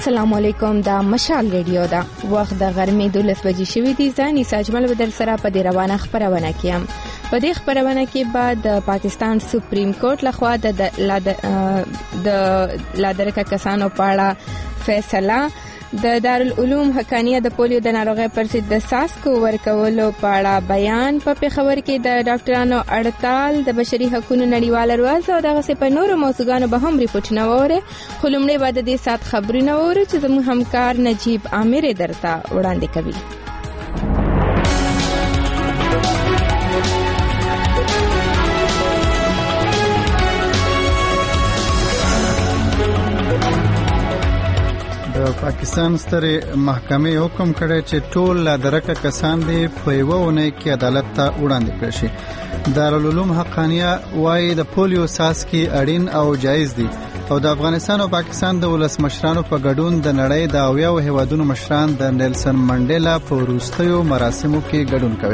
السلام علیکم. دا مشال ریډیو دا وخت د غرمې 12 بجې شوې دي. ځاني ساجمل بدر سره په دې روانه خبرونه کیم. په دې خبرونه کې بعد د پاکستان سپریم کورټ لخوا د لادرکه کسانو په اړه فیصله، د دارالعلوم حقانیه د پولیو د ناروغۍ پر ضد د ساسکو ورکولو په اړه بیان، په پیښور کې د ډاکټرانو هړتال، د بشري حقوقو نړیواله ورځ او دغه څه په نورو موضوعاتو به هم ریپورتونه وره. خو لومړی به د دې سات خبرونه وره چې زموږ همکار نجیب عامر درته وړاندې کوي. پاکستان سترې محکمې حکم کړی چې ټول لادرکه کسان دې په یوه اونۍ کې عدالت ته وړاندې کړي شي. دارالعلوم حقانیه وایي د پولیو څاڅکي اړین او جایز دي او د افغانستان او پاکستان د ولسمشرانو په ګډون د نړۍ د 70 هیوادونو مشران د نیلسن منډیلا په وروستیو مراسمو کې ګډون کوي.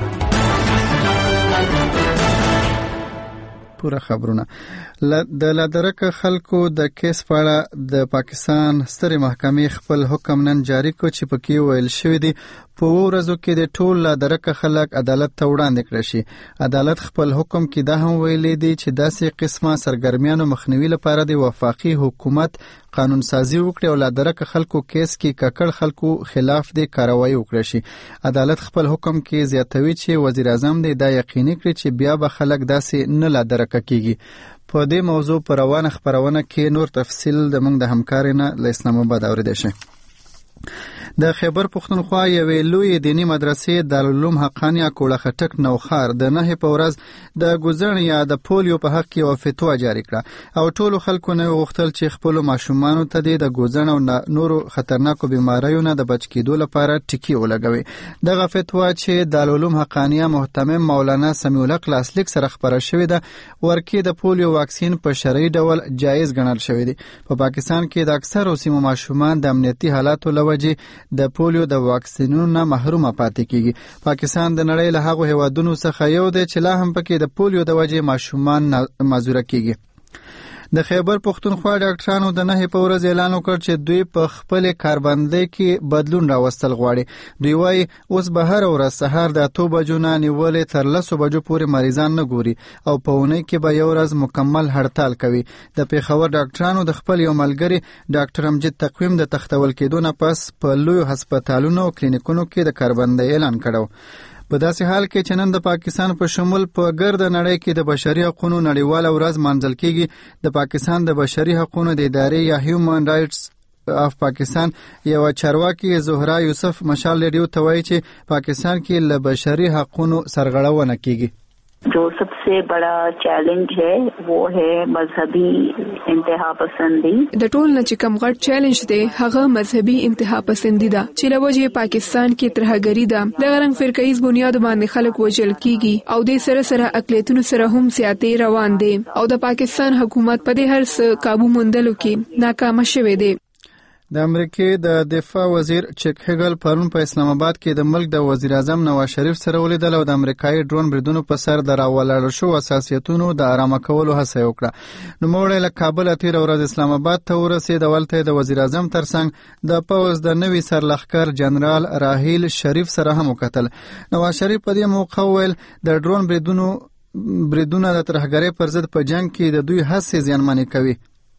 پورا خبرونه د لادرکه خلکو د کیس په اړه د پاکستان سترې محکمې خپل حکم نن جاری کړ چې پکې ویل شوی دی په ورځو کې د ټول لادرکه خلک عدالت ته وړاندې کړي شي. عدالت خپل حکم کې دا هم ویلي دی چې داسې قسمه سرګرمیانو مخنیوي لپاره د وفاقي حکومت قانون سازي وکړي او لادرکه خلکو کیس کې ککړ خلکو خلاف د کاروایی وکړي شي. عدالت خپل حکم کې زیاتوي چې وزیر اعظم دې دا یقیني کړي چې بیا به خلک داسې نه لادرکه کیږي. په دې موضوع پر روانه خبرونه کې نور تفصیل د موږ د همکارینه له اسلام آباد اوریدل شي. د خیبر پښتونخوا یوې لوی دینی مدرسې دارالعلوم حقانیه کوړه خټک نوخار د 9 په ورځ د ګوزن یا د پولیو په حق کې یو فتوا جاری کړه او ټولو خلکو نه غوښتل چې خپل ماشومانو ته د ګوزن او نورو خطرناکو بیماریو نه د بچ کېدو لپاره ټیکي ولګوي. دغه فتوا چې دارالعلوم حقانیه محتمم مولانا سمیع الله کلاسلیک سره خبره شوې ده ورکې د پولیو واکسین په شرعي ډول جایز ګڼل شوی دی. په پاکستان کې د اکثر سیمو ماشومان د امنیتي حالاتو لوجې د پولیو د واکسینونو نه محروم پاتې کیږي. پاکستان د نړۍ له هغو هیوادونو څخه یو دی چې لا هم پکې د پولیو د وجې ماشومان معذوره کیږي. د خیبر پښتونخوا ډاکټرانو د 9 په ورځ اعلان وکړ چې دوی په خپل کاربندۍ کې بدلون راوستل غواړي. دوی وایي اوس به هر ورځ سهار د 8 بجو نه نیولې تر 10 بجو پورې مریضان نه ګوري او په اونۍ کې به یو ورځ مکمل هړتال کوي. د پیښور ډاکټرانو د خپل یو ملګری ډاکټر امجد تقویم د تختول کېدو نه پس په لوی هسپتالونو او کلینیکونو کې د کاربندۍ اعلان کړو. په داسې حال کې چې نن د پاکستان په شمول په ګرد نړۍ کې د بشري حقوقو نړیواله ورځ مانځل کېږي، د پاکستان د بشري حقوقو د ادارې یا هیومن رائټس اف پاکستان یو چارواکي زهرا یوسف مشال ریډیو ته وایي چې پاکستان کې له بشري حقوقو سرغړونه کېږي. जो सबसे बड़ा चैलेंज है वो है मजहबी इंतहा पसंदी. د ټول نه چې کم غټ چیلنج دی هغه مذهبي انتها پسندي ده چې لوجه پاکستان کې ترهګری ده. د غرنګ فرقایز بنیاد باندې خلک وژل کیږي او د سره اقلیتونو سره هم سیاتي روان دي او د پاکستان حکومت په دې هر څه قابو موندلو کې ناکام شوه دی. د امریکای د دفاع وزیر چک هیګل پرون په اسلام آباد کې د ملک د وزیر اعظم نواز شریف سره ولیدل او د امریکایي ډرون بریدونو په سر دراولاړ شو اساسیتونو د آرامه کولو هڅه وکړه. نو موږ له کابل تیر ورځ اسلام آباد ته ورسېد ولته د وزیر اعظم ترڅنګ د پوز د نوي سرلښکر جنرال راهیل شریف سره هم وکتل. نواز شریف په دې موقع ویل د ډرون بریدونه د ترهګرۍ پر ضد په جنگ کې د دوی هڅې زیانمنې کوي.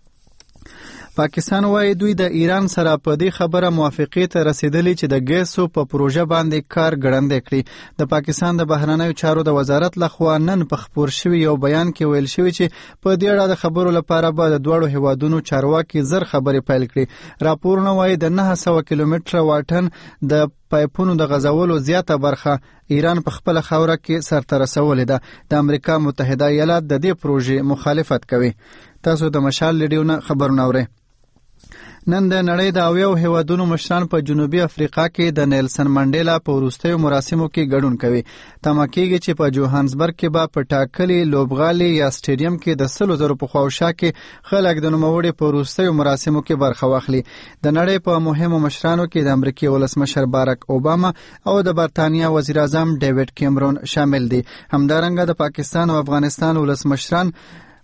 پاکستان وايي دوی د ایران سره په دې خبره موافقې ته رسیدلی چې د ګیسو په پروژه باندې کار ګړندې کړي. د پاکستان د بهرنیو چارو د وزارت لخوا نن په خبر شوی یو بیان کې ویل شوی چې په دې اړه د خبرو لپاره به د دوړو هیوادونو چارواکي زر خبرې پیل کړي. راپورونه وايي د 900 کیلومتره واټن د پایپونو د غځولو زیاته برخه ایران په خپل خاوره کې سرته رسولې ده. د امریکا متحده ایالات د دې پروژې مخالفت کوي. تاسو د مشال ریډیو نه خبرونه اورئ. نن د نړۍ د 70 هیوادونو مشران په جنوبي افریقا کې د نیلسن منډیلا په وروستیو مراسمو کې ګډون کوي. تمه کېږي چې په جوهانسبرګ کې به په ټاکلي لوبغالي یا سټیډیم کې د 100,000 په خواوشا کې خلک د نوموړي په وروستیو مراسمو کې برخه واخلي. د نړۍ په مهمو مشرانو کې د امریکای ولسمشر باراک اوباما او د برتانیا وزیر اعظم ډیوډ کیمرون شامل دي. همدارنګه د پاکستان او افغانستان ولسمشران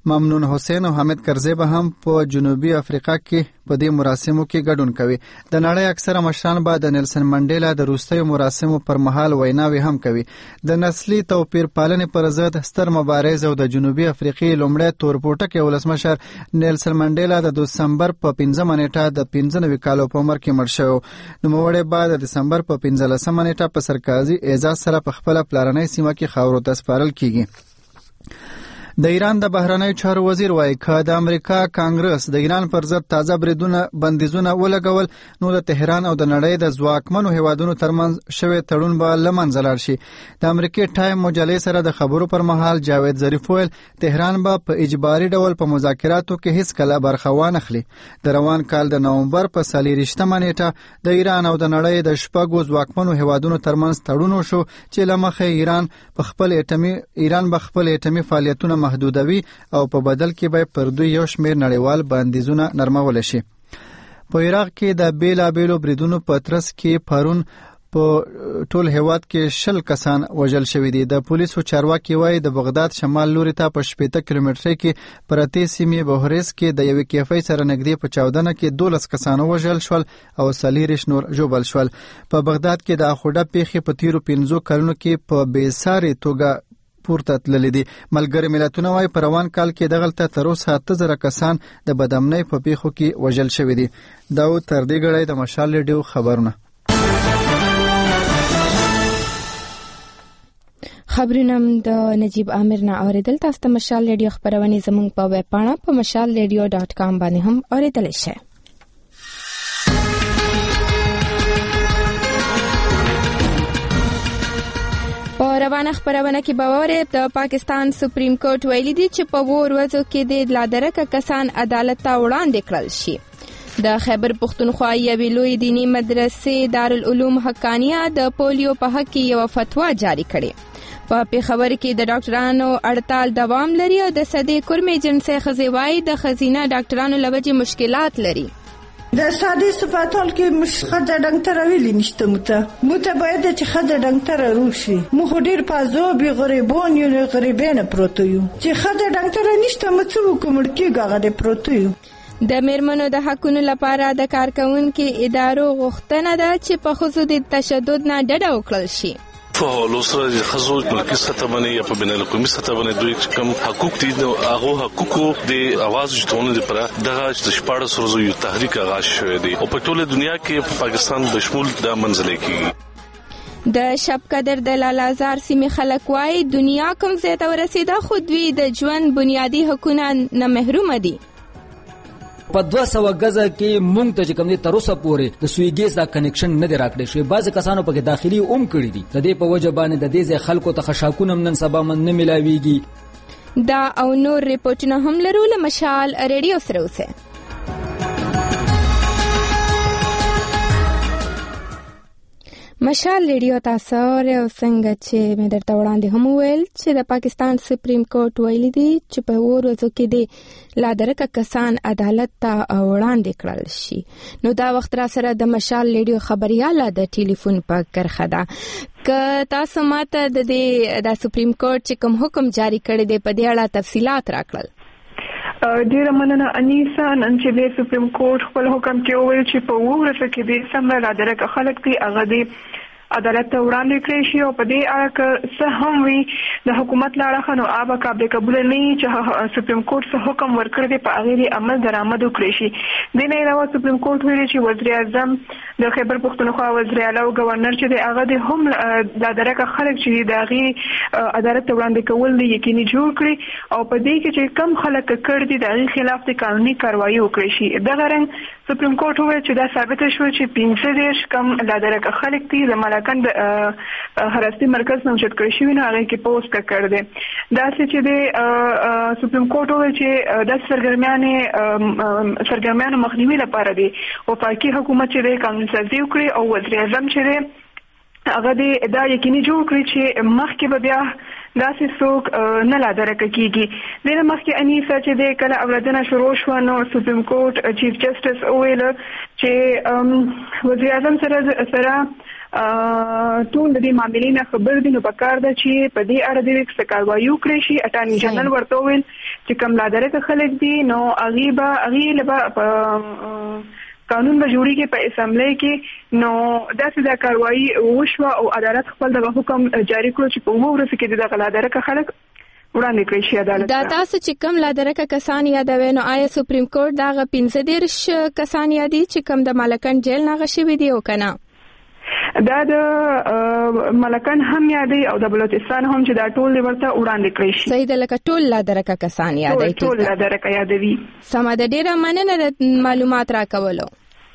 ممنون حسین او حامد کرزی به هم په جنوبي افریقا کې په دې مراسمو کې ګډون کوي. د نړۍ اکثره مشران به د نیلسن منډیلا د وروستیو مراسمو پر مهال ویناوي هم کوي. د نسلي توپیر پالنې پر ضد ستر مبارز او د جنوبي افریقې لومړی تورپوټکی ولسمشر نیلسن منډیلا د دسمبر په 15 نیټه د 95 کالو په عمر کې مړ شو. نوموړی بعد د دسمبر په 15 نیټه په سرکاري اعزاز سره په خپل پلارنۍ سیمه کې خاورو ته سپارل کیږي. د ایران د بهرنیو چارو وزیر وایي که د امریکا کانګرس د ایران پر ضد تازه بندیزونه ولګول نو د تهران او د نړۍ د ځواکمنو هیوادونو ترمنځ شوی تړون به له منځه لاړ شي. د امریکې ټایم مجلې سره د خبرو پر مهال جاوید ظریف وویل تهران به په اجباري ډول په مذاکراتو کې هیڅ کله برخه وانخلي. د روان کال د نومبر په 23 نیټه د ایران او د نړۍ د شپږو ځواکمنو هیوادونو ترمنځ تړون وشو چې له مخې ایران به خپل اټومي فعالیتونه محدودوي او په بدل کې به پر دوی یو شمېر نړیوال بندیزونه نرمول شي. په عراق کې د بیلابیلو بریدونو په ترڅ کې پرون په ټول هیواد کې 10 کسان وژل شوي دي. د پولیسو چارواکي وایي د بغداد شمال لوري ته په 70 کیلومترۍ کې پرتې سیمې بوهریس کې د یوې کیفې سره نږدې په 14 کې 12 کسان وژل شول او 40 نور ژوبل شول. په بغداد کې د اخوډه پیښې په تیرو 15 کلونو کې په بېساري توګه پورته تللی دي. ملګري ملتونه وايي په روان کال کې دغلته تر اوسه 8000 کسان د بدامنۍ په پیښو کې وژل شوي دي. دا تر دې غړی د مشال ریډیو خبرونه. خبرونه د نجیب عامر نه اوریدل. تاسو ته مشال ریډیو خبرونه زموږ په ویب پاڼه په mashalradio.com باندې هم اوریدل شئ. په روانه خبرونه کې باور د پاکستان سپریم کورټ ویلي دی چې په ورځو کې د لادرکه کسان عدالت ته وړاندې کړل شي. د خیبر پختونخوا یوې لوی دینی مدرسې دارالعلوم حقانیه د پولیو په حق کې یو فتوا جاری کړې. په پیښور کې د ډاکټرانو اړتال دوام لري او د صدې کورمې جنسي خزیوای د خزینه ډاکټرانو لوجې مشکلات لري. د ساده سپاتال کې خدای ډاکټر ویلی نشته مته باید چې خدای ډاکټر روشي مو ډیر پازو به غریبون یو غریبانه پروت یو چې خدای ډاکټر نشته مڅو کوم کېږي غره پروت یو. د میرمنو د حقونو لپاره د کارکونکو ادارو غوښتنه ده چې په خصوص د تشدد نه ډډه وکړل شي. په لوسره خزو ملکی سطح باندې یا په بین القومي سطح باندې دوی کوم حقوق دي نو هغه حقوقو د आवाज جوړونه لپاره دغه د 14 ورځو یو تحریک آغاز شوی دی او په ټوله دنیا کې په پاکستان بشمول د منځلې کیږي. د شب قدر د لالازار سیمې خلک وايي دنیا کوم ځای ته ورسېده خو دوی د ژوند بنیادی حقوقونه نه محروم دي. په 200 غزه کې مونږ ته کوم دي تر اوسه پورې د سویګیز دا کنیکشن نه دی راکړی شوی. بعض کسانو په داخلي کړی دي. د دې په وجه باندې د دې خلکو ته خشاکونه نن سبا من نه ملاويږي. دا او نور ریپورتونه هم لرو له مشال ریډیو سره اوسه. مشال ریډیو تاسو او څنګه چې مې درته وړاندې هم ویل چې د پاکستان سپریم کورټ ویلي دی چې په ورځو کې د لادرکه کسان عدالت ته وړاندې کړل شي. نو دا وخت را سره د مشال ریډیو خبرياله د ټلیفون په کرخه ده. که تاسو ماته د سپریم کورټ چې کوم حکم جاری کړی دی په دې اړه تفصيلات راکړل. ډیره مننه انیسا. نن چې د سپریم کورټ خپل حکم کې وویل چې په ورځ کې د سمره لادرکه خلک دي هغه د عدالت ته وړاندې کړی شي او په دې اړه که څه هم وي د حکومت لاړه خنو آبا قابل قبول نه چې سپریم کورټ څه حکم ورکړی دی په هغه عمل درآمد وکړي شي. د نه علاوه سپریم کورټ ویلي چې وزیر اعظم د خیبر پختونخوا وزیر اعلی او گورنر چې د هغه د هم لادرکه خلک چې د هغه عدالت ته وړاندې کول دی یقیني جوړ کړي او په دې کې چې کم خلک کړ دي د هغه خلاف د قانوني کاروایی وکړي شي. دغه رنګ سپریم کورټ وویل چې دا ثابت شو چې 15 کم لادرکه خلک دي د ملکان د هراستی مرکز نومشت کړی شوی نو هغه کې پوسټ کړ دي. دا چې د سپریم کورټ وویل چې د سرګرمیانو مخنیوي لپاره دی او پاکي حکومت چې د قانون سازي وکړي او وزیر اعظم چې هغه د دا یقیني جوړ کړی چې مخکې به بیا داسې څوک نه لا درکه کیږي. دغه مخکې انیسه چې د کله اوریدنه شروع شو نو سپریم کورټ چیف جسټس ویل چې وزیر اعظم سره ټول د دې معاملې نه خبر دي، نو پکار ده چې په دې اړه د څه کاروایي وکړي شي. اټارنی جنرال ورته ویل چې کوم لا درکه خلک دي نو هغه له قانون به جوړیږي په اسمبلی کې، نو داسې دا کاروایي وشوه او عدالت خپل د حکم جاری کړو چې په ورځ کې د لا درکه خلک وړاندې کړی شي عدالت. دا تاسو چې کوم لا درکه کسان یادوي نو آیا سپریم کورټ دا 15 کسان یادي چې کوم د ملکن جیل نه غشي دي او کنه؟ دا د ملکن هم یادي او د بلوچستان هم چې دا ټول ورته وړاندې کړی شي. صحیح ده، لکه ټول لا درکه کسان یادي. ټول لا درکه یادوي. سم ده، ډیره مننه معلومات راکولو.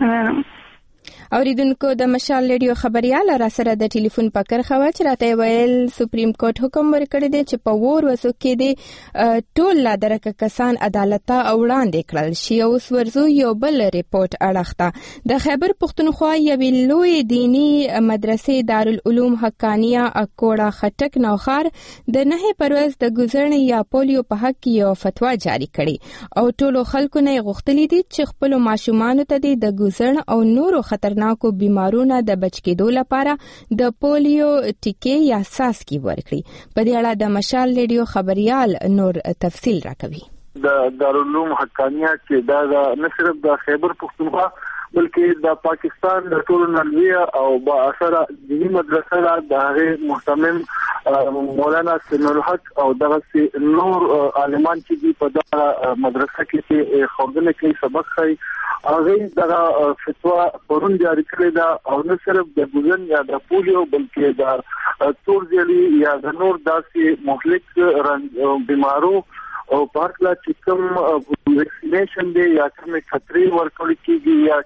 اوریدونکو د مشال ریډیو خبريال را سره د ټلیفون پکر خوا چې راته ویل سپریم کورټ حکم ورکړی دی چې په ورځو کې د ټول لا درکه کسان عدالت ته وړاندې کړل شي. اوس ورزو یو بل ریپورت اړخته د خیبر پښتونخوا یوې لوی دینی مدرسې دارالعلوم حقانیه اکوړه خټک نوخار د 9 پرويز د ګذرن یا پولیو په حق کې یو فتوا جاری کړي او ټولو خلکو نه غوښتلي دي چې خپل ماشومان ته د ګذرن او نورو خطرناکو بیمارونو د بچ کېدو لپاره د پولیو ټیکې یا ساسکي ورکړي. په دې اړه د مشال ریډیو خبريال نور تفصیل راکوي. د دارالعلوم حقانیه چې دا نه صرف د خیبر پښتونخوا بلکې د پاکستان د ټولو نړۍ او با اثر دینی مدرسه د هغه محتمم مولانا سمیع الحق او دغه نور عالمان چې په دغه مدرسه کې خوندنه کوي سبق کوي هغه دغه فتوا پرون جاری کړی دا او نه صرف د ګوزن یا د پولیو بلکې د تورزیلی یا د نور داسې مهلک بیمارو او پارکلا چې کوم ویکسینیشن دی یا کوم خطرې ورکول کیږي یا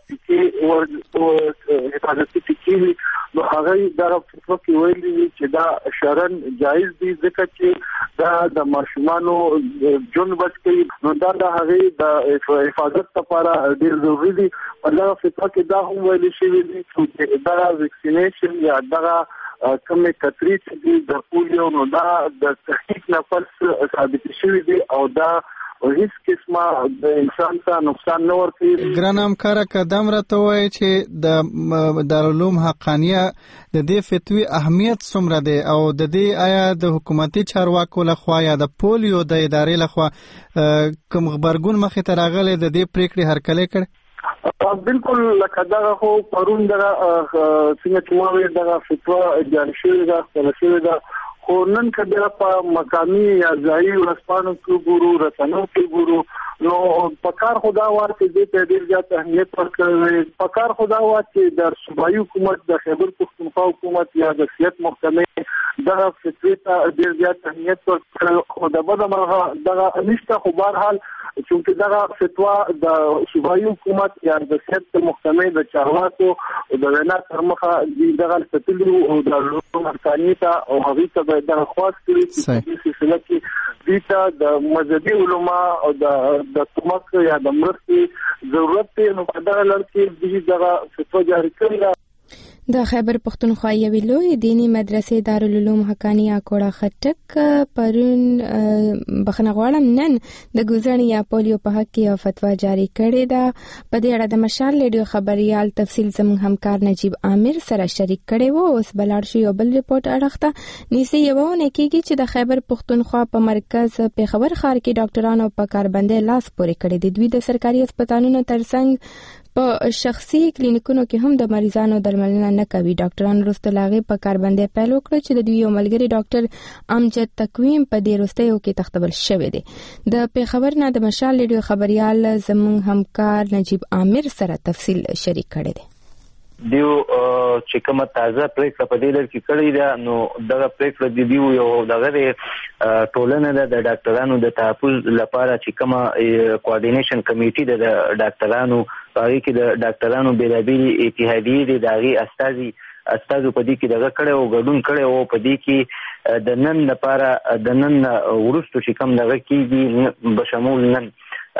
چې حفاظتي ټیکې نو هغه دا فتوا کې ویلي چې دا شرعاً جایز دي ځکه چې دا د ماشومانو جون بچ کوي نو دا د هغه د حفاظت لپاره ډیر ضروري دي. په دا فتوا کې دا هم ویل شوی دی چې دا ویکسینیشن یا دا کومه کترې چې د پولیو نو دا د تحقیق نه پس ثابت شوی دی او دا هیڅ قسمه د انسان ته نقصان نه ورکوي. ګران همکار قدم راته وایي چې د دارالعلوم حقانیه د دې فتوی اهمیت څومره دی او د دې آیا د حکومتي چارواکو لخوا یا د پولیو د ادارې لخوا کوم خبرګون مخې ته راغلی د دې پریکړې هرکلی کړي؟ بالکل لکه دغه خو پرون دغه څنګه چې موږ دغه فتوا جاری شوې ده خپل شوې ده خو نن کله په مقامي یا ځایي ورسپانو کې ګورو رسنو کې ګورو نو پکار خدا ورته دې ته ډیر زیات اهمیت ورکړي. پکار خدا ورته د صوبایي حکومت د خیبر پښتونخوا حکومت یا د سیاست محکمه دغه فتوی ته ډیر زیات اهمیت ورکړي. خو د بده مرغه دغه نشته خو بهر حال چونکه دغه فتوا د صوبایي حکومت یا د سیاست محکمه د چارواکو د وینا تر مخه دغه ستلو او د حقانیت او هغه ته د خاص کړي چې سلسله کې دیتا د مذهبي علما او د کومک یا د مرستې ضرورت دی نو په دغه لړ کې دغه فتوا جاری کړی. د خیبر پښتونخوا یوې لوی دینی مدرسې دارالعلوم حقانیه اکوړه خټک پرون بخښنه غواړم نن د ګوزن یا پولیو په حق کې فتوا جاری کړې ده. په دې اړه د مشال ریډیو خبريال تفصیل زموږ همکار نجیب عامر سره شریک کړي وو. اوس بلاړ شو یو بل ریپورت اړخته نیسي یوونه کېږي چې د خیبر پښتونخوا په مرکز پیښور ښار کې ډاکټرانو په کاربندې لاس پورې کړی دي. دوی د سرکاري هسپتالونو ترڅنګ په شخصي کلینیکونو کې هم د مریضانو درملنه نه کوي. ډاکټرانو وروسته لاغي په کاربندې پیل وکړ چې د دوی یو ملګری ډاکټر امجد تقویم په دې وروستیو کې تختبل شوی دی. د پیښور نه د مشال ریډیو خبريال زموږ همکار نجیب عامر سره تفصیل شریک کړی دی. دیو چې کومه تازه پریکړه په دې لړ کې کړې ده نو دغه پریکړه دیو یو دغه ټولنه د ډاکټرانو د تحفظ لپاره چې کومه کوارډینیشن کمیټي د ډاکټرانو پاره کې د ډاکټرانو بیلابیل اتحادیې د هغې استازو په دې کې دغه کړی او ګډون کړی او په دې کې د نن لپاره د نن وروسته چې کوم دغه کېږي بشمول نن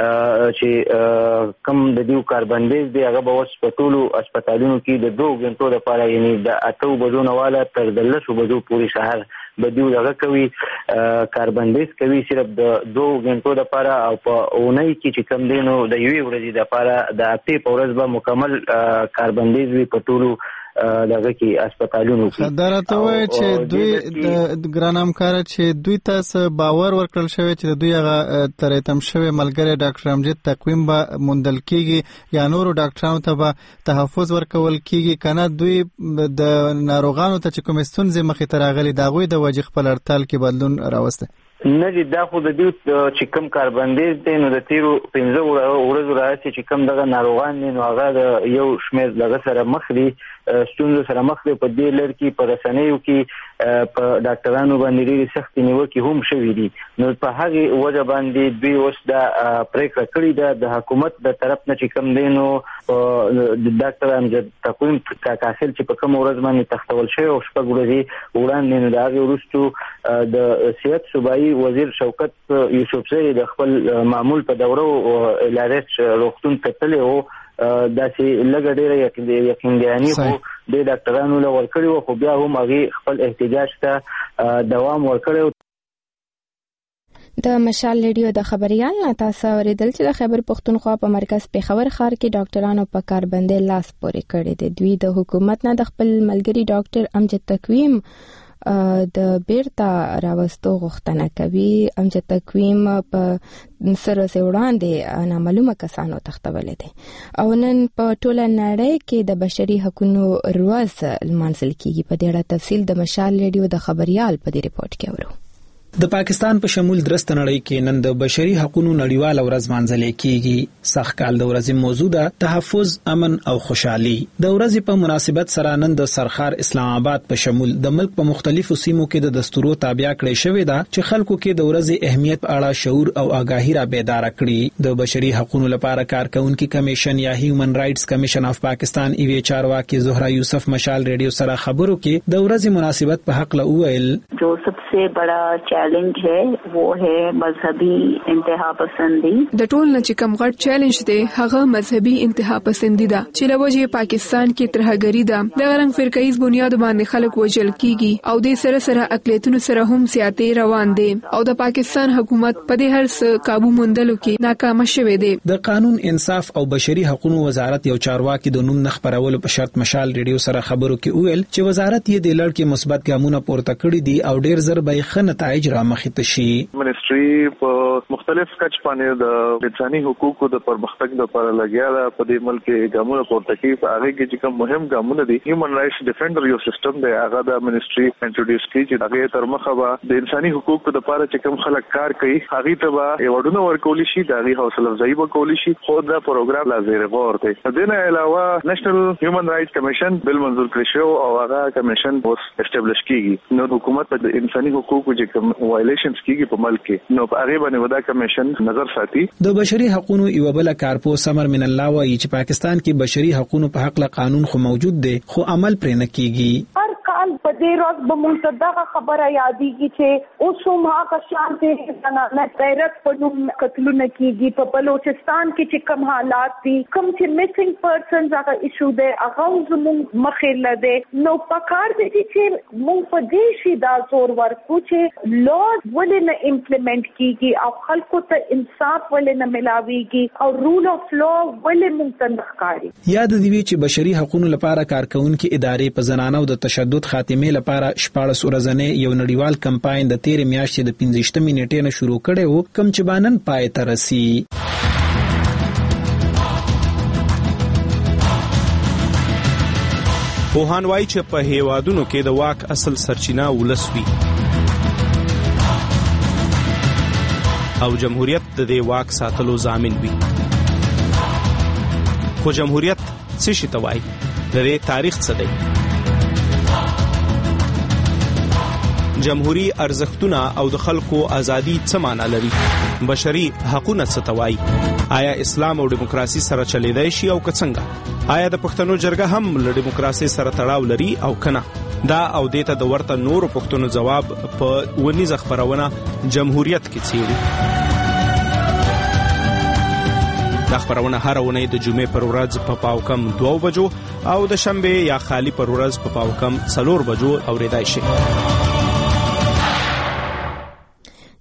چې کم د دیو کاربندیز دی هغه به اوس په ټولو هسپتالونو کې د 2 غنټو لپاره یعنی د 8 بجو نه والا تر 10 بجو پورې سهار بدیو دغه کوي کاربندیز کوي صرف د 2 غنټو لپاره او په اونۍ کې چې کم دینو د یوې ورځې لپاره د هفته په ورځ به مکمل کاربندیز وي په ټولو دغه کې هسپتالونو کې. دا راته وایي چې دوی د ګرانامکار چې دوی تاسو باور ورکړل شوی چې دوی هغه ترېتم شوی ملګری ډاکټر امجد تقویم به موندل کیږي یا نورو ډاکټرانو ته به تحفظ ورکول کیږي کنه دوی د ناروغانو ته چې کوم ستونزې مخې ته راغلي دا غوي د وجه خپل اړتال کې بدلون راوسته؟ نه دي دا خو د دې چې کوم کاربندیز دی نو د تیرو 15 ورځو راځي چې کوم دغه ناروغان دي نو هغه د یو شمېر دغه سره مخ دي ستونزو سره مخ دي په دې لړ کې په رسنیو کې په ډاکټرانو باندې ډېری سخت نیوکې هم شوې دي نو په هغه وجه باندې دوی اوس دا پریکړه کړې ده د حکومت د طرف نه چې کوم دی نو د ډاکټر امجد تقویم کاکاسل چې په کوم ورځ باندې تختول شوی او شپږ ورځې وړاندې نو د هغې وروسته د صحت صوبایي وزیر شوکت یوسفزئی د خپل معمول په دوره الارش روغتون ته تللی و داسې لږه ډېره یقیندیاني خو د ډاکټرانو له ورکړي وو خو بیا هم هغې خپل احتجاج ته دوام ورکړی. د مشال ریډیو د خبريال نه تاسو اوریدل چې د خیبر پختونخوا په مرکز پیښور ښار کې ډاکټرانو په کاربندې لاس پورې کړی دی. دوی د حکومت نه د خپل ملګری ډاکټر امجد تقویم د بیرته راوستو غوښتنه کوي. امجد تقویم په سره وړاندې نامعلومه کسانو تختولې دي او نن په ټوله نړۍ کې د بشري حقوقو ورځ لمانځل کیږي. په دې اړه تفصیل د مشال ریډیو د خبريال په دې ریپورت کې اورو. د پاکستان په شمول درسته نړۍ کې نن د بشري حقوقو نړیواله ورځ مانځل کیږي. سخت کال د ورځې موضوع ده تحفظ، امن او خوشحالي. د ورځې په مناسبت سره نن د سرخار اسلام آباد په شمول د ملک په مختلفو سیمو کې د دستورو تابع کړی شوی ده چې خلکو کې د ورځې اهمیت په اړه شعور او آگاهی را بیدار کړي. د بشري حقوقو لپاره کارکونکو کمیشن یا هیومن رائټس کمیشن اف پاکستان ایوی چارواکي زهرا یوسف مشال ریډیو سره خبرو کې د ورځې مناسبت په حق له ویل جو सबसे बड़ा چیلنج ہے وہ ہے مذهبی انتہا پسندی. د ټول نه چې کوم غټ چیلنج دی هغه مذهبي انتها پسندی ده چې لوجه پاکستان کې ترهګری ده. د غرنګ فرقایز بنیاد باندې خلک وژل کیږي او د سره اقلیتونو سره هم سیاتي روان دي او د پاکستان حکومت په دې هر څه قابو موندلو کې ناکام شوه دی. د قانون انصاف او بشري حقوقو وزارت یو چارواکي د نوم نخبرولو په شرط مشال ریډیو سره خبرو کې ویل چې وزارت یې د لړ کې مثبت ګامونه پورته کړی دي او ډیر زر به ښه نتایج را مخې ته شي. منسټري په مختلف کچ باندې د انساني حقوقو د پرمختګ لپاره لګیا ده. په دې ملک کې ګامونه پورته کوي. په هغه کې چې کوم مهم ګامونه دي هیومن رائټس ډیفندر یو سیستم دی هغه د منسټري انټروډیوس کړي چې هغه تر مخه به د انساني حقوقو لپاره چې کوم خلک کار کوي هغه ته به ایوارډونه ورکول شي د هغه حوصله افزایی وکول شي. خو دا پروګرام لا زیر غور دی. د دې نه علاوه نېشنل هیومن رائټس کمیشن بل منظور کړی شو او هغه کمیشن اوس اسټابلیش کیږي. نو حکومت په انساني حقوقو چې کوم وایلیشنز کیږي په ملک کې نو په هغه باندې ودا کمیشن نظر ساتي. د بشري حقوقو یو بل کارپو سمر من الله وايي چې پاکستان کې بشري حقوقو په حق له قانون خو موجود دی خو عمل پرې نه کیږي. هر کال په دې ورځ به مونږ دغه خبره یادېږي چې اوس هم هغه شان دي نه غیرت په نوم قتلونه کیږي. په بلوچستان کې چې کوم حالات دي کوم چې میسنګ پرسنز هغه ایشو دی هغه زموږ مخې لده نو پکار دي چې مونږ په دې شي دا زور ورکو چې لاز ولې نه امپلیمنٹ کیږي او خلکو ته انصاف ولې نه ملاويږي او رول اف لا ولې مونږ ته نخکاری. یاد دی چې بشري حقوقو لپاره کارکونکو ادارې په زنانو د تشدد خاتمه لپاره 14 ورځې یو نړیوال کمپاین د 13 میاشتې د 15 نیټې نه شروع کړي وو کوم چې بانن پای ته رسي. پوهان وایي چې په هیوادونو کې د واک اصل سرچینه ولس وي او جمهوریت د دې واک ساتلو ضامن وي. خو جمهوریت څه شي ته وایي؟ د دې تاریخ څه دی؟ جمهوری ارزښتونه او د خلکو ازادي څه معنی لري؟ بشري حقوقونه څه ته وایي؟ آیا اسلام او دیموکراسي سره چلیدای شي او څنګه؟ آیا د پښتنو جرګه هم له دیموکراسي سره تړاو لري او کنه؟ دا او دیته د ورته نورو پښتنو جواب په ونیزه خبرونه جمهوریت کې څیړي. دا خبرونه هر اونۍ د جمعې پر ورځ په پاوکم 2 بجو او د شنبه یا خالی پر ورځ په پاوکم 4 بجو اوریدای شي.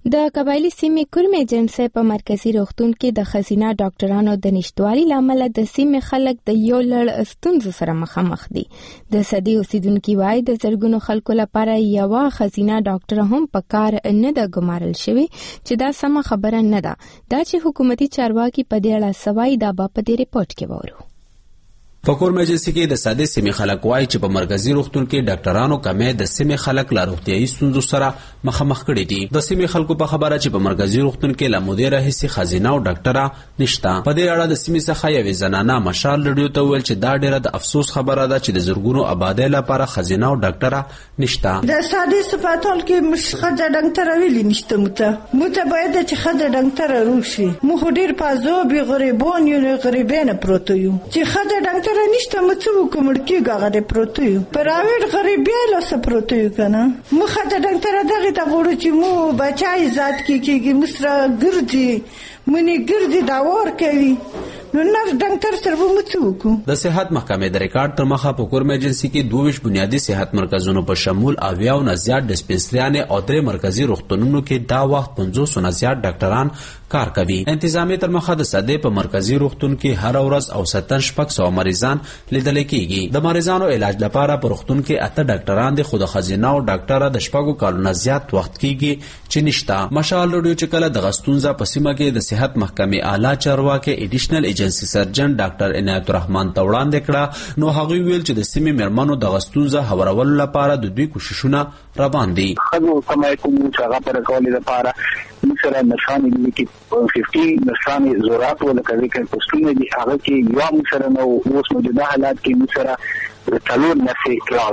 د قبایلی سیمې کورمې جنسه په مرکزی روغتون کې د خزینه ډاکټرانو د نشټوالي لامل د سیمې خلک د یو لړ ستونزو سره مخامخ دي. د سدي اوسیدونکو وایي د زرګونو خلکو لپاره یو خزینه ډاکټر هم په کار نه د ګمارل شوی چې دا سم خبره نه ده. دا چې حکومتي چارواکي په دې اړه سوای دا په دې ریپورت کې وورو. په کورمې ایجنسي کې د ساده سیمې خلک وایي چې په مرکزی روغتون کې ډاکټرانو کمې د سیمې خلک لا روغتيایي ستونزو سره مخامخ کړي دي. د سیمې خلکو په خبره چې په مرکزی روغتون کې لا مودې راهیسې خزینه او ډاکټره نشته. په دې اړه د سیمې څخه یوې زنانه مشال رادیو ته ویل چې دا ډیره د افسوس خبره ده چې د زرګونو آبادی لپاره خزینه او ډاکټره نشته. د ساده سپاتال کې مشخصه ډاکټر ویلي نشته مته باید چې خزه ډاکټر روشي مو ډیر پازو به غریبون یو غریبانه پروت یو چې خزه ډاکټر نشته کومړکی غاغه پروتو پرایویټ غریبیا له پروتو کنه مخه د ډاکټر دغه ته وړو چې مو بچای ذات کیږي مصر ګرځي منی ګرځي دا ور کوي نو نرس ډاکټر سره مو څوک د صحت محکمې د ریکارډ تر مخه په کورمې ایجنسي کې 22 بنیادی صحت مرکزونو په شمول اویاو نه زیات ډسپنسریانه او درې مرکزی روغتونونو کې دا وخت 500 نه زیات ډاکټران کار کوي. انتظامی تر مخه د سده په مرکزی روغتون کې هر ورځ او 700 مریضان لیدل کېږي. د مریضانو علاج لپاره په روغتون کې 8 ډاکټران د خود خزینه او ډاکټر د شپږو کالونو زیات وخت کېږي چې نشتا. مشال رادیو چې کله د غستونزه په سیمه کې د صحت محکمې اعلی چارواکي ایډیشنل ایجنسی سرجن ډاکټر عنایت الرحمن ته وړاندې کړه نو هغه ویل چې د سیمې مرمنو د غستونزه هورولو لپاره د دوی کوششونه روان دي. خو کومه هغه پر کولې لپاره مثلا نشانه دي کې 50 نشانه زورات ولا کوي کې پښتون دي هغه کې یو مثلا نو اوس موجوده حالات کې مثلا تلور نفسي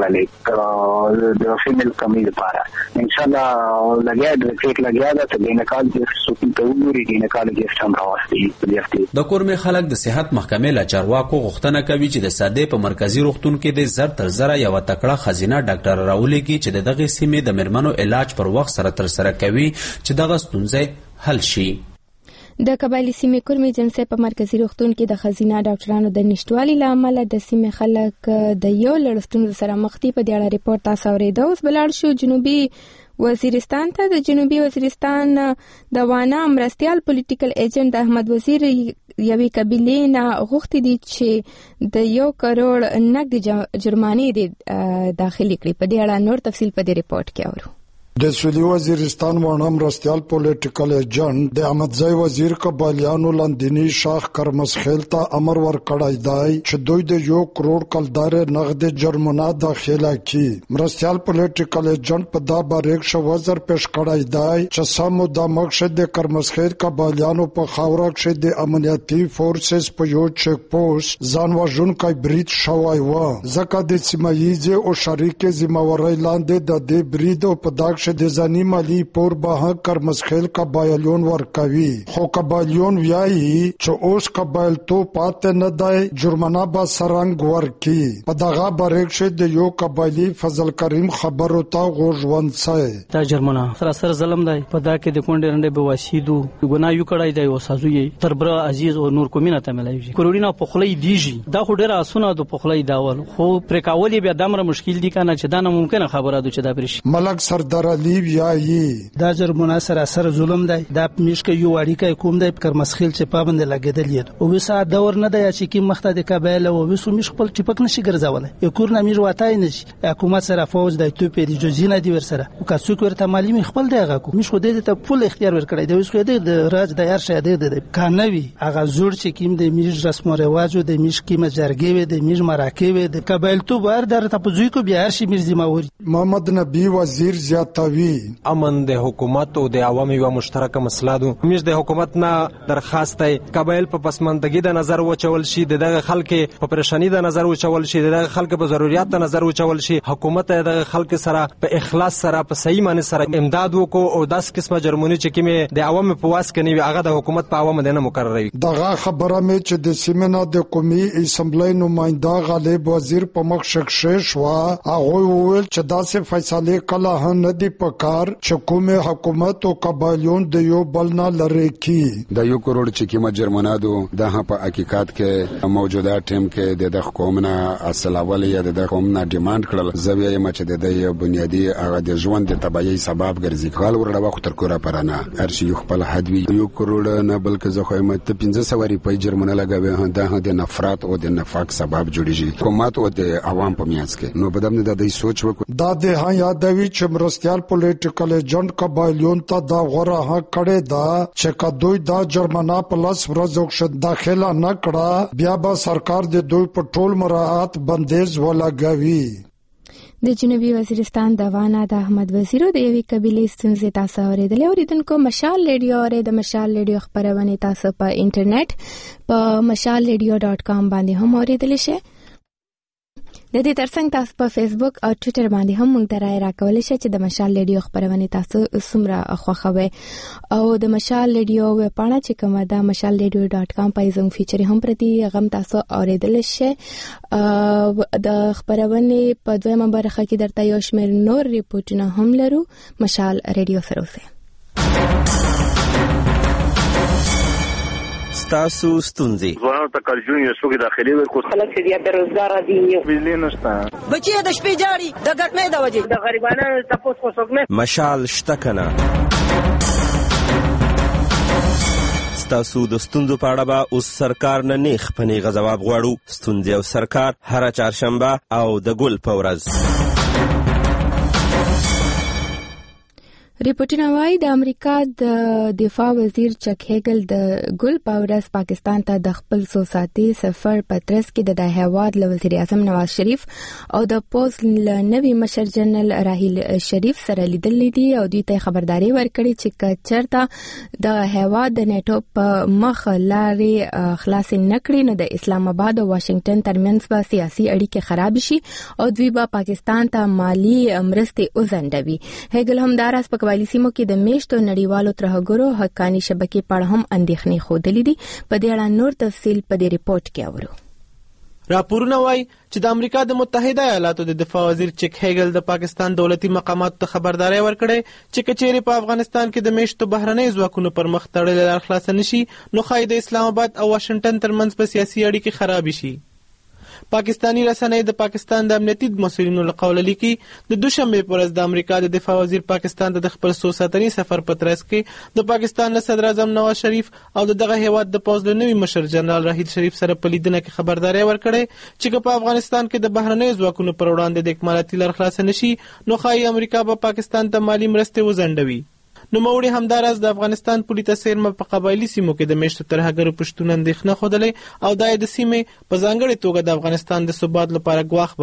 راغلي د فیمیل کمی لپاره ان شاء الله لګیا د ټیک لګیا د تبینکال د سوپین ته وګوري د نکال کې څنګه راوستي. د کورمې خلک د صحت محکمې لا چارواکو غوښتنه کوي چې د ساده په مرکزی روغتون کې د زر تر زره یو تکړه خزینه ډاکټر راولېږي چې دغه سیمې د مرمنو علاج پر وخت سره تر سره کوي چې دغه ستونزې حل شي. د قبایلی سیمې کورمې جنسه په مرکزی روغتون کې د خزینه ډاکټرانو د نشټوالي لامل د سیمې خلک د یو لړستون سره مخ دي. په دې اړه ریپورت تاسو اوریدو. اوس بلار شو جنوبي وزیرستان ته. د جنوبي وزیرستان د وانا مرستيال پولیټیکل ایجنټ احمد وزیر یوې قبیلې نه غوښتي دي چې د 1 کروڑ نقد جرمانې دي داخلي کړي. په دې اړه نور تفصیل په دې ریپورت کې اورو. د سویلي وزیرستان وانا مرستيال پولیټیکل ایجنټ د احمدزی وزیر قبایلیانو لاندینی شاخ کرمسخیل ته امر ورکړی دی چې دوی د 1 کروڑ کلدار نقد جرمانه داخله کړي. مرستيال پولیټیکل ایجنټ په دا باریک شو وزر پیش کړی دی چې سمو د مقصد د کرمسخیل قبایلیانو په خاوره کې د امنیتي فورسز په یو چک پوسټ ځان وژونکی برید شوی و ځکه د سیمایي او شریک ذمہواری لاندې د دې برید په داخ د ځاني مالی پور به کرمسخیل قبایلیون ورکوي. خو قبایلیون وایي چې اوس قبایل تو پاتې نه دی جرمانه به سرنګ ورکي. په دغه باریک شه د یو قبایلی فضل کریم خبرو ته غوږ ونڅي. دا جرمانه سراسر ظلم دی. په دا کې د کونډې رنده به واسیدو ګناه یو کړای دی او سازوي تربره عزیز او نور کومینه ته ملایوي کروڑینا په خلې دیږي. دا خو ډیره اسونه د په خلې داول خو پر کاول بیا دمر مشکل دي کنه چې دا نه ممکنه خبره ده چې دا پرش ملک سردار دا جرمونه سراسر ظلم دی. دا میشک یو اړیکه کوم دی کرمسخیل چې پابند لګیدل یو او وسه دور نه دی چې کی مخته د قبایل او وسو میش خپل چپک نشي ګرځول. یو کور نه میژ واتای نشي حکومت سره فوج د ایتوپیا د جزینه دی ورسره او که څوک ورته مالی خپل دیغه کو میش خو دې ته فل اختیار ورکړی دی. وسو د راج د یار شه دی کانوي هغه زور چې کیم د میژ رسم او رواج د میژ کیمه جرګې و د میژ مراکې و د قبایل تو بار در ته پزوی کو بیا هر شي میژ زماوري. محمد نبی وزیر زیاتوی امن د حکومت او د عوامو یو مشترکه مسله ده. موږ د حکومت نه درخواست دی قبایل په پسماندګي د نظر وچول شي دغه خلک په پریشانی د نظر وچول شي دغه خلک په ضرورت د نظر وچول شي. حکومت دغه خلک سره په اخلاص سره په صحیح معنی سره امداد وکړو او داس قسمه جرمونی چې کیمه د عوامو په واس کې نه هغه د حکومت په عوامو نه مقرروي. دغه خبره مې چې د سیمنا د قومي اسمبلی نماینده غالب وزیر په مخ شک شوا هغه وویل چې داسې فیصله کله هم نه دی پکار چې کومه حکومت او قبایلیون د یو بل نه لری کی د 1 کروڑ چې کیمه جرمنادو د په حقیقت کې موجوده ټیم کې د قومنا اصل اول یا د قومنا ډیماند کړل زویه یې چې د بنیادی هغه د ژوند د تبعی سبب ګرځي خال ورډه وخت تر کوره پرانه هرشي خپل حدوی 1 کروڑ نه بلکې زه خو مت 15 وری په جرمنه لګوي دا د نفرت او د نفاق سبب جوړیږي حکومت او د عوام په میاس کې نو بدمن د دې سوچ وکړو دا د ها یادوي چې مرستيال پولیټیکل ایجنټ قبایلیون ته دا غوړه ها کړي دا چې کدوې دا جرمنا پلس ورځو شد داخله نه کړه بیا به سرکار د دوی په ټول مراعات بندیز ولګوي د جنوبي وزیرستان د وانا د احمد وزیرو د یوې قبیلې ستونزې تاسو اورېدلې اوریدونکو مشال ریډیو د مشال ریډیو خبرونه تاسو په انټرنیټ په mashalradio.com باندې هم اوریدلی شئ د دې ترڅنګ تاسو په فیسبوک او ټوئیټر باندې هم موږ ته رائے راکولی شئ چې د مشال ریډیو خبرونه تاسو څومره خوښوئ او د مشال ریډیو ویبپاڼه چې کومه ده mashalradio.com په زموږ فیچر هم پرتی غم تاسو اوریدلی شئ د خبرونه په دویمه برخه کې درته یو شمېر نور ریپورتونه هم لرو مشال ریډیو سره اوسئ ستاسو ستونزې ځوانانو ته کارجون یو څوک داخلي ورکو خلک چې بیا بیروزګار دي بجلی نشته بچي د شپې جاړي د ګټمې د وجې د غریبانو تاسو کو څوک نه مشال شته کنه ستاسو د ستونزو په اړه به اوس سرکار نه نیخ پنیغه ځواب غواړو ستونزې او سرکار هره چهارشنبه او د ګل په ورځ ریپورتونه وايي د امریکا د دفاع وزیر چک هیګل د ګل پاورس پاکستان ته د خپل سوساتي سفر پترس کې د هیواد له وزیر اعظم نواز شریف او د پوز نوي مشر جنرال راهیل شریف سره لیدل دي او دوی ته خبرداري ورکړي چې کچرته د هیواد د نیټو په مخ لارې خلاص نکړي نو د اسلام آباد او واشنگټن ترمنځ به سیاسي اړیکې خراب شي او دوی به پاکستان ته مالی مرستې وزندوي هیګل هم داراس په قبایلی سیمو کې د میشتو نړیوالو ترهګرو حقانی شبکې په اړه هم اندېښنې ښودلې دي په دې اړه نور تفصیل په دې ریپورت کې اورو راپورونه وايي چې د امریکا د متحده ایالاتو د دفاع وزیر چک هیګل د پاکستان دولتي مقاماتو ته خبرداري ورکړې چې کچېرې په افغانستان کې د میشتو بهرنۍ ځواکونو پر مخ تړلې لار خلاص نشي نو ښایي د اسلام آباد او واشنگټن ترمنځ په سیاسي اړیکې خراب شي پاکستانی رسنۍ د پاکستان د امنیتي مسؤلینو له قوله لیکي د دوشنبه پر ورځ د امریکا د دفاع وزیر پاکستان ته د خپل سوساتني سفر په ترڅ کې د پاکستان له صدر اعظم نواز شریف او دغه هیواد د پوز له نوي مشر جنرال راهیل شریف سره په لیدنه کې خبرداري ورکړې چې په افغانستان کې د بهرنۍ ځواکونو پر وړاندې د اکمالاتي لار خلاص نشي نو ښایي امریکا به پاکستان ته مالی مرستې وزندوي نو موري همدارس د افغانستان پولیس سیرمه په قبایلی سیمو کې د میشتو ترهګرو پښتون اندېښنه خوده او د سیمې په ځانګړي توګه د افغانستان د ثبات لپاره ګواښ